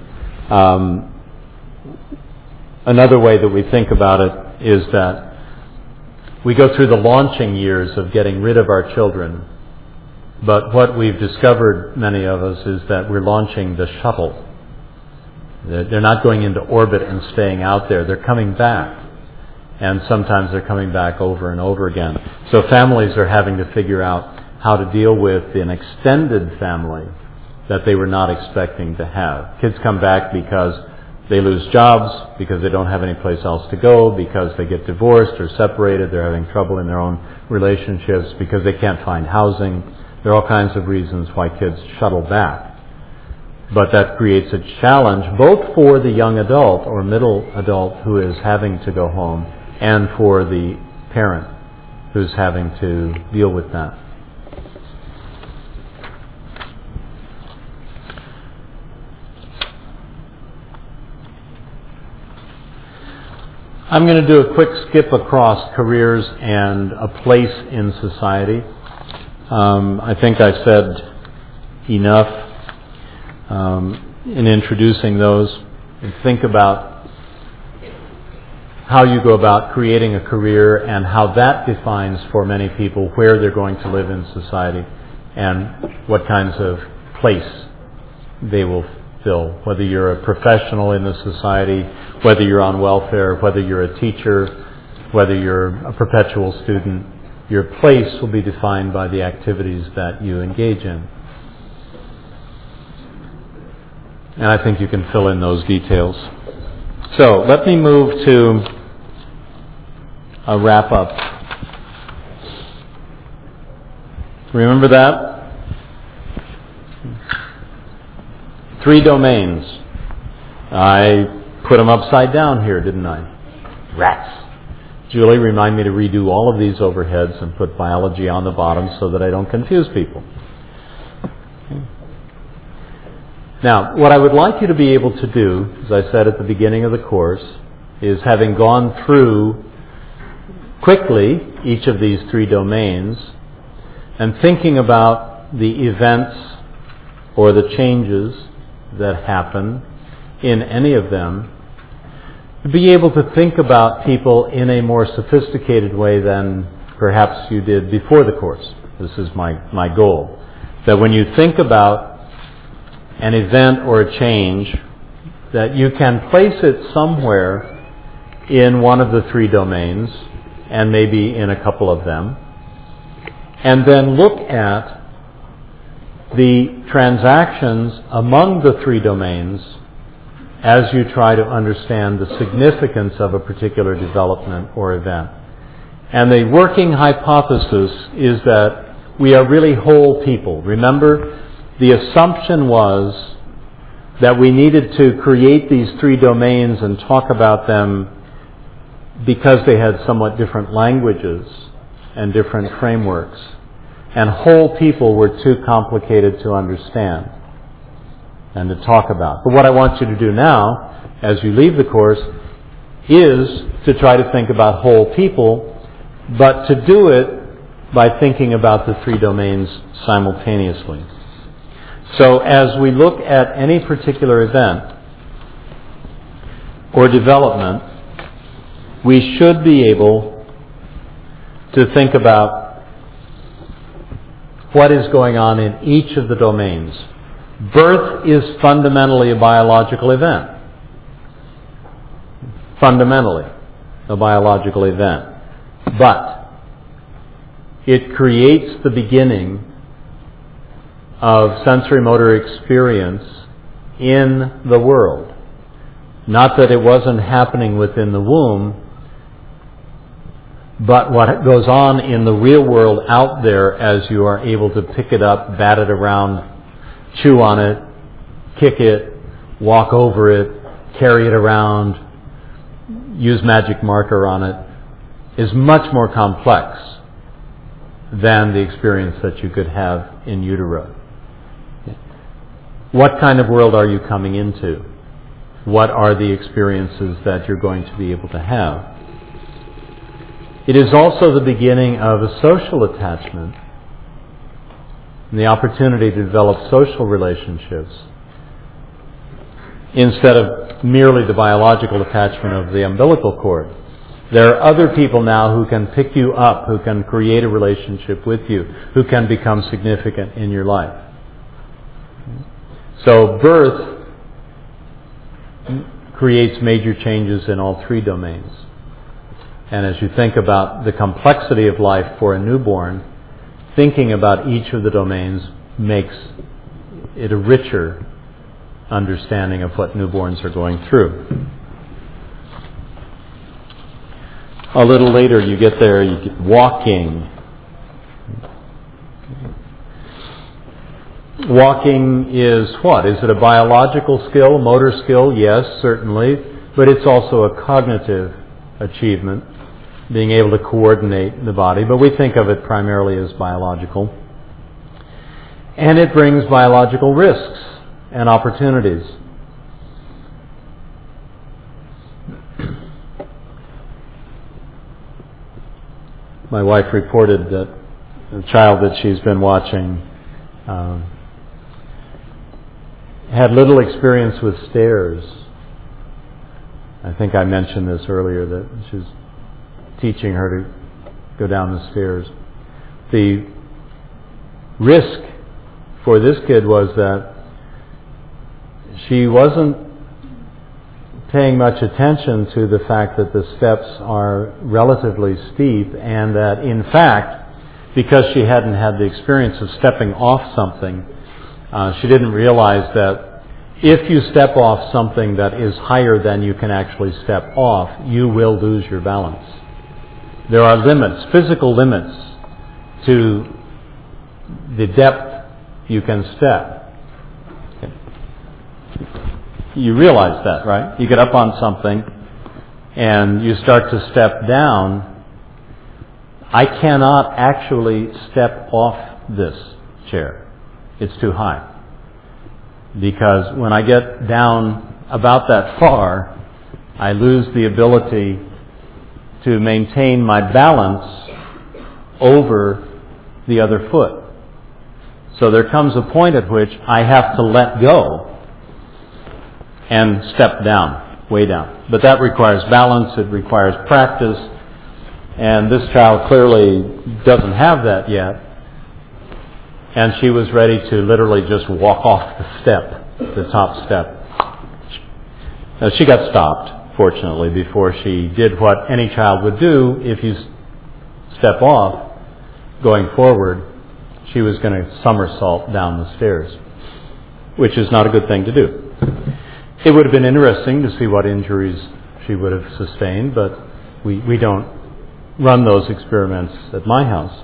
Another way that we think about it is that we go through the launching years of getting rid of our children, but what we've discovered, many of us, is that we're launching the shuttle. They're not going into orbit and staying out there. They're coming back. And sometimes they're coming back over and over again. So families are having to figure out how to deal with an extended family that they were not expecting to have. Kids come back because they lose jobs, because they don't have any place else to go, because they get divorced or separated, they're having trouble in their own relationships, because they can't find housing. There are all kinds of reasons why kids shuttle back. But that creates a challenge both for the young adult or middle adult who is having to go home and for the parent who's having to deal with that. I'm going to do a quick skip across careers and a place in society. I think I said enough in introducing those. And think about how you go about creating a career and how that defines for many people where they're going to live in society and what kinds of place they will fill. Whether you're a professional in the society, whether you're on welfare, whether you're a teacher, whether you're a perpetual student, your place will be defined by the activities that you engage in. And I think you can fill in those details. So let me move to a wrap-up. Remember that? 3 domains. I put them upside down here, didn't I? Rats. Julie, remind me to redo all of these overheads and put biology on the bottom so that I don't confuse people. Now, what I would like you to be able to do, as I said at the beginning of the course, is having gone through quickly each of these 3 domains and thinking about the events or the changes that happen in any of them, to be able to think about people in a more sophisticated way than perhaps you did before the course. This is my goal. That when you think about an event or a change, that you can place it somewhere in one of the 3 domains, and maybe in a couple of them, and then look at the transactions among the 3 domains as you try to understand the significance of a particular development or event. And the working hypothesis is that we are really whole people. Remember, the assumption was that we needed to create these 3 domains and talk about them because they had somewhat different languages and different frameworks. And whole people were too complicated to understand and to talk about. But what I want you to do now, as you leave the course, is to try to think about whole people, but to do it by thinking about the 3 domains simultaneously. So as we look at any particular event or development, we should be able to think about what is going on in each of the domains. Birth is fundamentally a biological event. Fundamentally a biological event. But it creates the beginning of sensory motor experience in the world. Not that it wasn't happening within the womb, but what goes on in the real world out there as you are able to pick it up, bat it around, chew on it, kick it, walk over it, carry it around, use magic marker on it, is much more complex than the experience that you could have in utero. What kind of world are you coming into? What are the experiences that you're going to be able to have? It is also the beginning of a social attachment and the opportunity to develop social relationships instead of merely the biological attachment of the umbilical cord. There are other people now who can pick you up, who can create a relationship with you, who can become significant in your life. So birth creates major changes in all 3 domains. And as you think about the complexity of life for a newborn, thinking about each of the domains makes it a richer understanding of what newborns are going through. A little later you get there, you get walking. Walking is what? Is it a biological skill, a motor skill? Yes, certainly. But it's also a cognitive achievement, being able to coordinate the body. But we think of it primarily as biological. And it brings biological risks and opportunities. My wife reported that the child that she's been watching had little experience with stairs. I think I mentioned this earlier, that she was teaching her to go down the stairs. The risk for this kid was that she wasn't paying much attention to the fact that the steps are relatively steep, and that in fact, because she hadn't had the experience of stepping off something, she didn't realize that if you step off something that is higher than you can actually step off, you will lose your balance. There are limits, physical limits, to the depth you can step. Okay. You realize that, right? You get up on something and you start to step down. I cannot actually step off this chair. It's too high. Because when I get down about that far, I lose the ability to maintain my balance over the other foot. So there comes a point at which I have to let go and step down, way down. But that requires balance, it requires practice, and this child clearly doesn't have that yet. And she was ready to literally just walk off the step, the top step. Now, she got stopped, fortunately, before she did what any child would do if you step off going forward. She was going to somersault down the stairs, which is not a good thing to do. It would have been interesting to see what injuries she would have sustained, but we don't run those experiments at my house.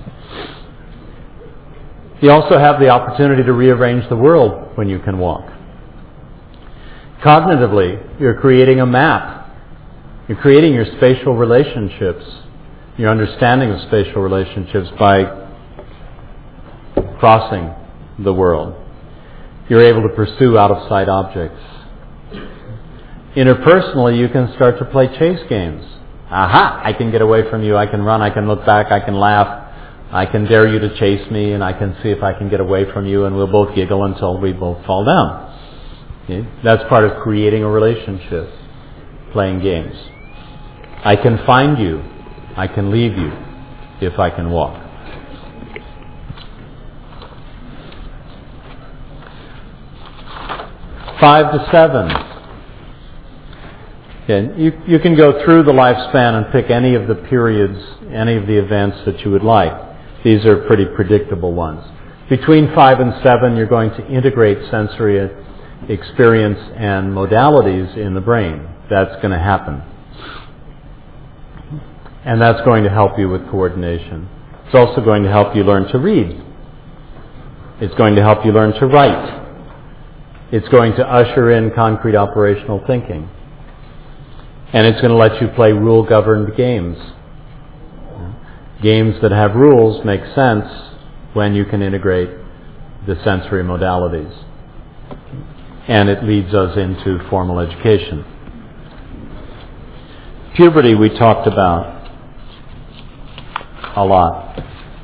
You also have the opportunity to rearrange the world when you can walk. Cognitively, you're creating a map. You're creating your spatial relationships, your understanding of spatial relationships by crossing the world. You're able to pursue out-of-sight objects. Interpersonally, you can start to play chase games. Aha! I can get away from you, I can run, I can look back, I can laugh, I can dare you to chase me, and I can see if I can get away from you, and we'll both giggle until we both fall down. Okay? That's part of creating a relationship, playing games. I can find you, I can leave you, if I can walk. Five to seven. Okay. You can go through the lifespan and pick any of the periods, any of the events that you would like. These are pretty predictable ones. Between 5 and 7, you're going to integrate sensory experience and modalities in the brain. That's going to happen. And that's going to help you with coordination. It's also going to help you learn to read. It's going to help you learn to write. It's going to usher in concrete operational thinking. And it's going to let you play rule-governed games. Games that have rules make sense when you can integrate the sensory modalities. And it leads us into formal education. Puberty we talked about a lot.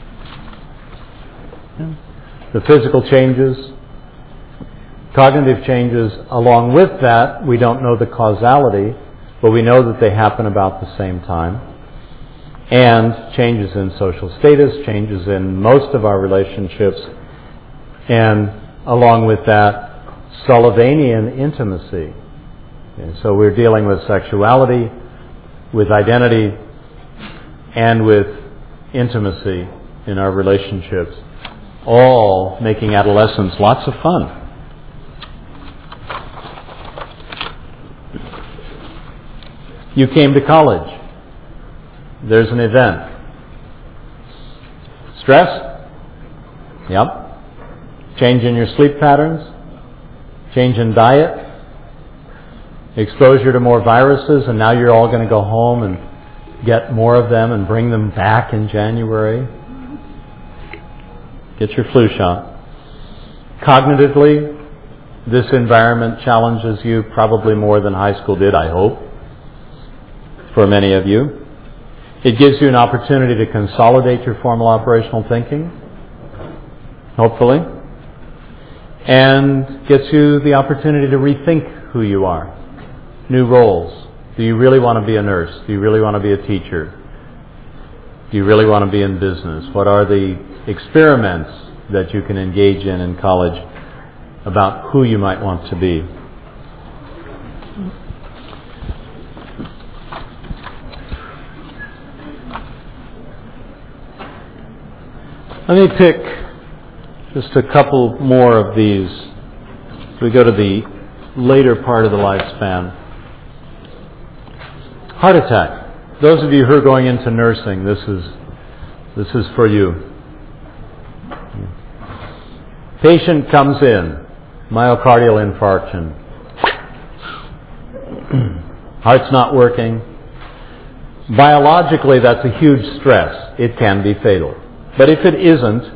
The physical changes, cognitive changes. Along with that, we don't know the causality, but we know that they happen about the same time. And changes in social status, changes in most of our relationships, and along with that, Sullivanian intimacy. Okay, so we're dealing with sexuality, with identity, and with intimacy in our relationships, all making adolescence lots of fun. You came to college. There's an event. Stress? Yep. Change in your sleep patterns, change in diet, exposure to more viruses, and now you're all going to go home and get more of them and bring them back in January. Get your flu shot. Cognitively, this environment challenges you probably more than high school did, I hope, for many of you. It gives you an opportunity to consolidate your formal operational thinking, hopefully, and gets you the opportunity to rethink who you are. New roles. Do you really want to be a nurse? Do you really want to be a teacher? Do you really want to be in business? What are the experiments that you can engage in college about who you might want to be? Let me pick just a couple more of these. We go to the later part of the lifespan. Heart attack. Those of you who are going into nursing, this is for you. Patient comes in, myocardial infarction. Heart's not working. Biologically, that's a huge stress. It can be fatal. But if it isn't,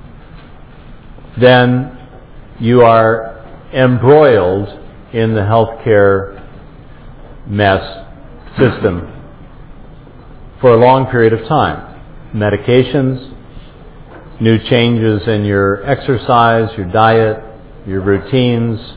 then you are embroiled in the healthcare mess system for a long period of time. Medications, new changes in your exercise, your diet, your routines.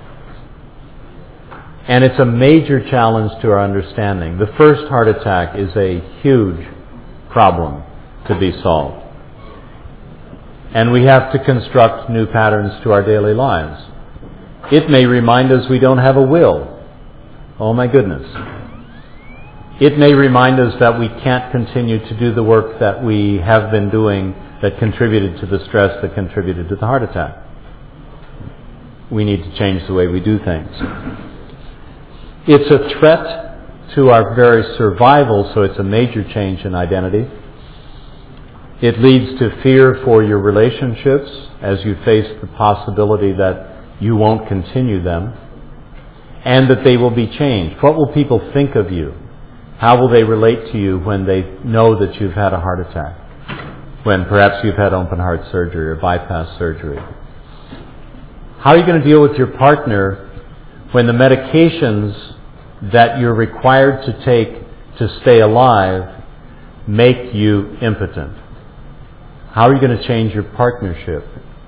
And it's a major challenge to our understanding. The first heart attack is a huge problem to be solved. And we have to construct new patterns to our daily lives. It may remind us we don't have a will. Oh my goodness. It may remind us that we can't continue to do the work that we have been doing that contributed to the stress that contributed to the heart attack. We need to change the way we do things. It's a threat to our very survival, so it's a major change in identity. It leads to fear for your relationships as you face the possibility that you won't continue them and that they will be changed. What will people think of you? How will they relate to you when they know that you've had a heart attack? When perhaps you've had open heart surgery or bypass surgery? How are you going to deal with your partner when the medications that you're required to take to stay alive make you impotent? How are you going to change your partnership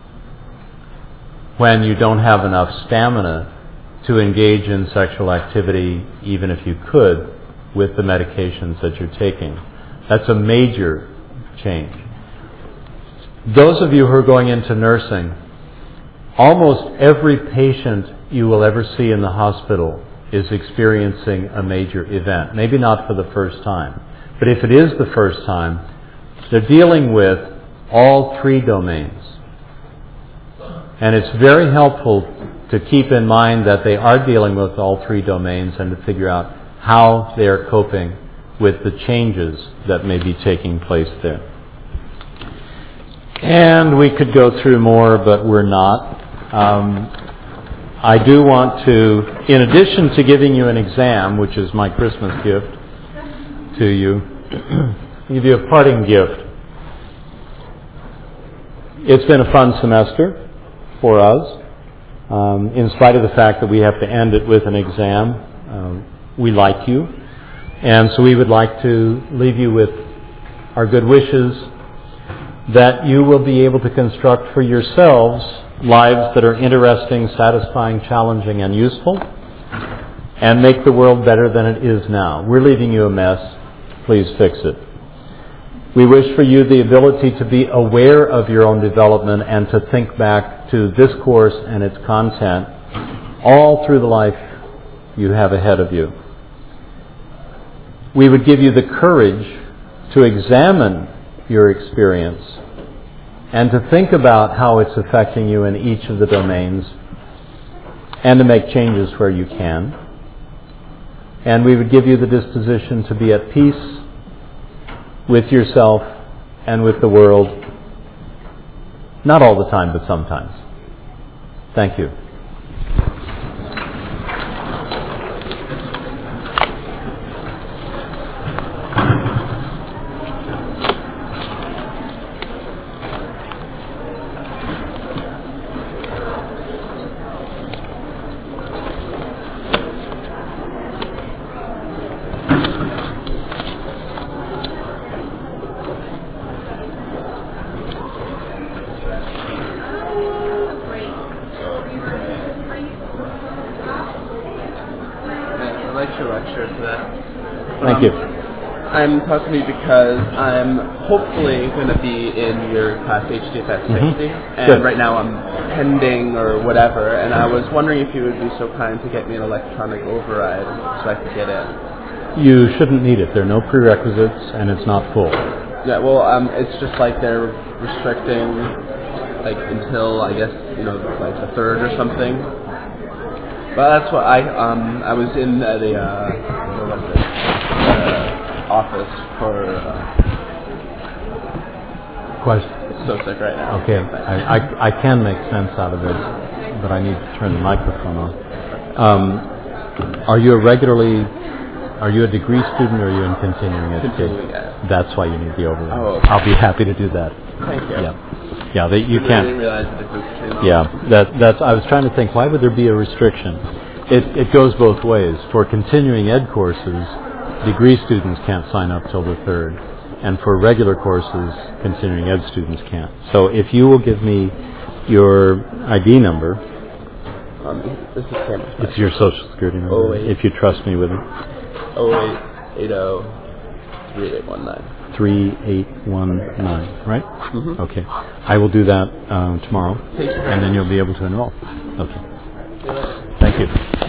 when you don't have enough stamina to engage in sexual activity, even if you could, with the medications that you're taking? That's a major change. Those of you who are going into nursing, almost every patient you will ever see in the hospital is experiencing a major event. Maybe not for the first time, but if it is the first time, they're dealing with all three domains. And it's very helpful to keep in mind that they are dealing with all three domains and to figure out how they are coping with the changes that may be taking place there. And we could go through more, but we're not. I do want to, in addition to giving you an exam, which is my Christmas gift to you, give you a parting gift. It's been a fun semester for us, in spite of the fact that we have to end it with an exam. We like you, and so we would like to leave you with our good wishes that you will be able to construct for yourselves lives that are interesting, satisfying, challenging, and useful, and make the world better than it is now. We're leaving you a mess. Please fix it. We wish for you the ability to be aware of your own development and to think back to this course and its content all through the life you have ahead of you. We would give you the courage to examine your experience and to think about how it's affecting you in each of the domains and to make changes where you can. And we would give you the disposition to be at peace with yourself and with the world Not all the time, but sometimes. Thank you. Thank you. I'm talking to you because I'm hopefully going to be in your class HDFS 60, and Good. right now I'm pending or whatever, and I was wondering if you would be so kind to get me an electronic override so I could get in. You shouldn't need it. There are no prerequisites, and it's not full. Yeah, well, it's just like they're restricting, like until I guess like the 3rd or something. But that's what I was in the what was it? Office for Question. so sick right now. Okay, I can make sense out of it, but I need to turn the microphone on. Are you a degree student or are you in continuing education? Continuing, yeah. That's why you need the override. Oh, okay. I'll be happy to do that. Thank you. Yeah. You I can't. didn't realize the difference between all. Yeah, that's. I was trying to think, why would there be a restriction? It goes both ways. For continuing ed courses, degree students can't sign up till the 3rd, and for regular courses, continuing ed students can't. So if you will give me your ID number, This is Cameron's. it's your social security number, 08. if you trust me with it. 0880 3819. 3819, right? Mm-hmm. Okay. I will do that tomorrow, Thank you. and then you'll be able to enroll. Okay. Thank you.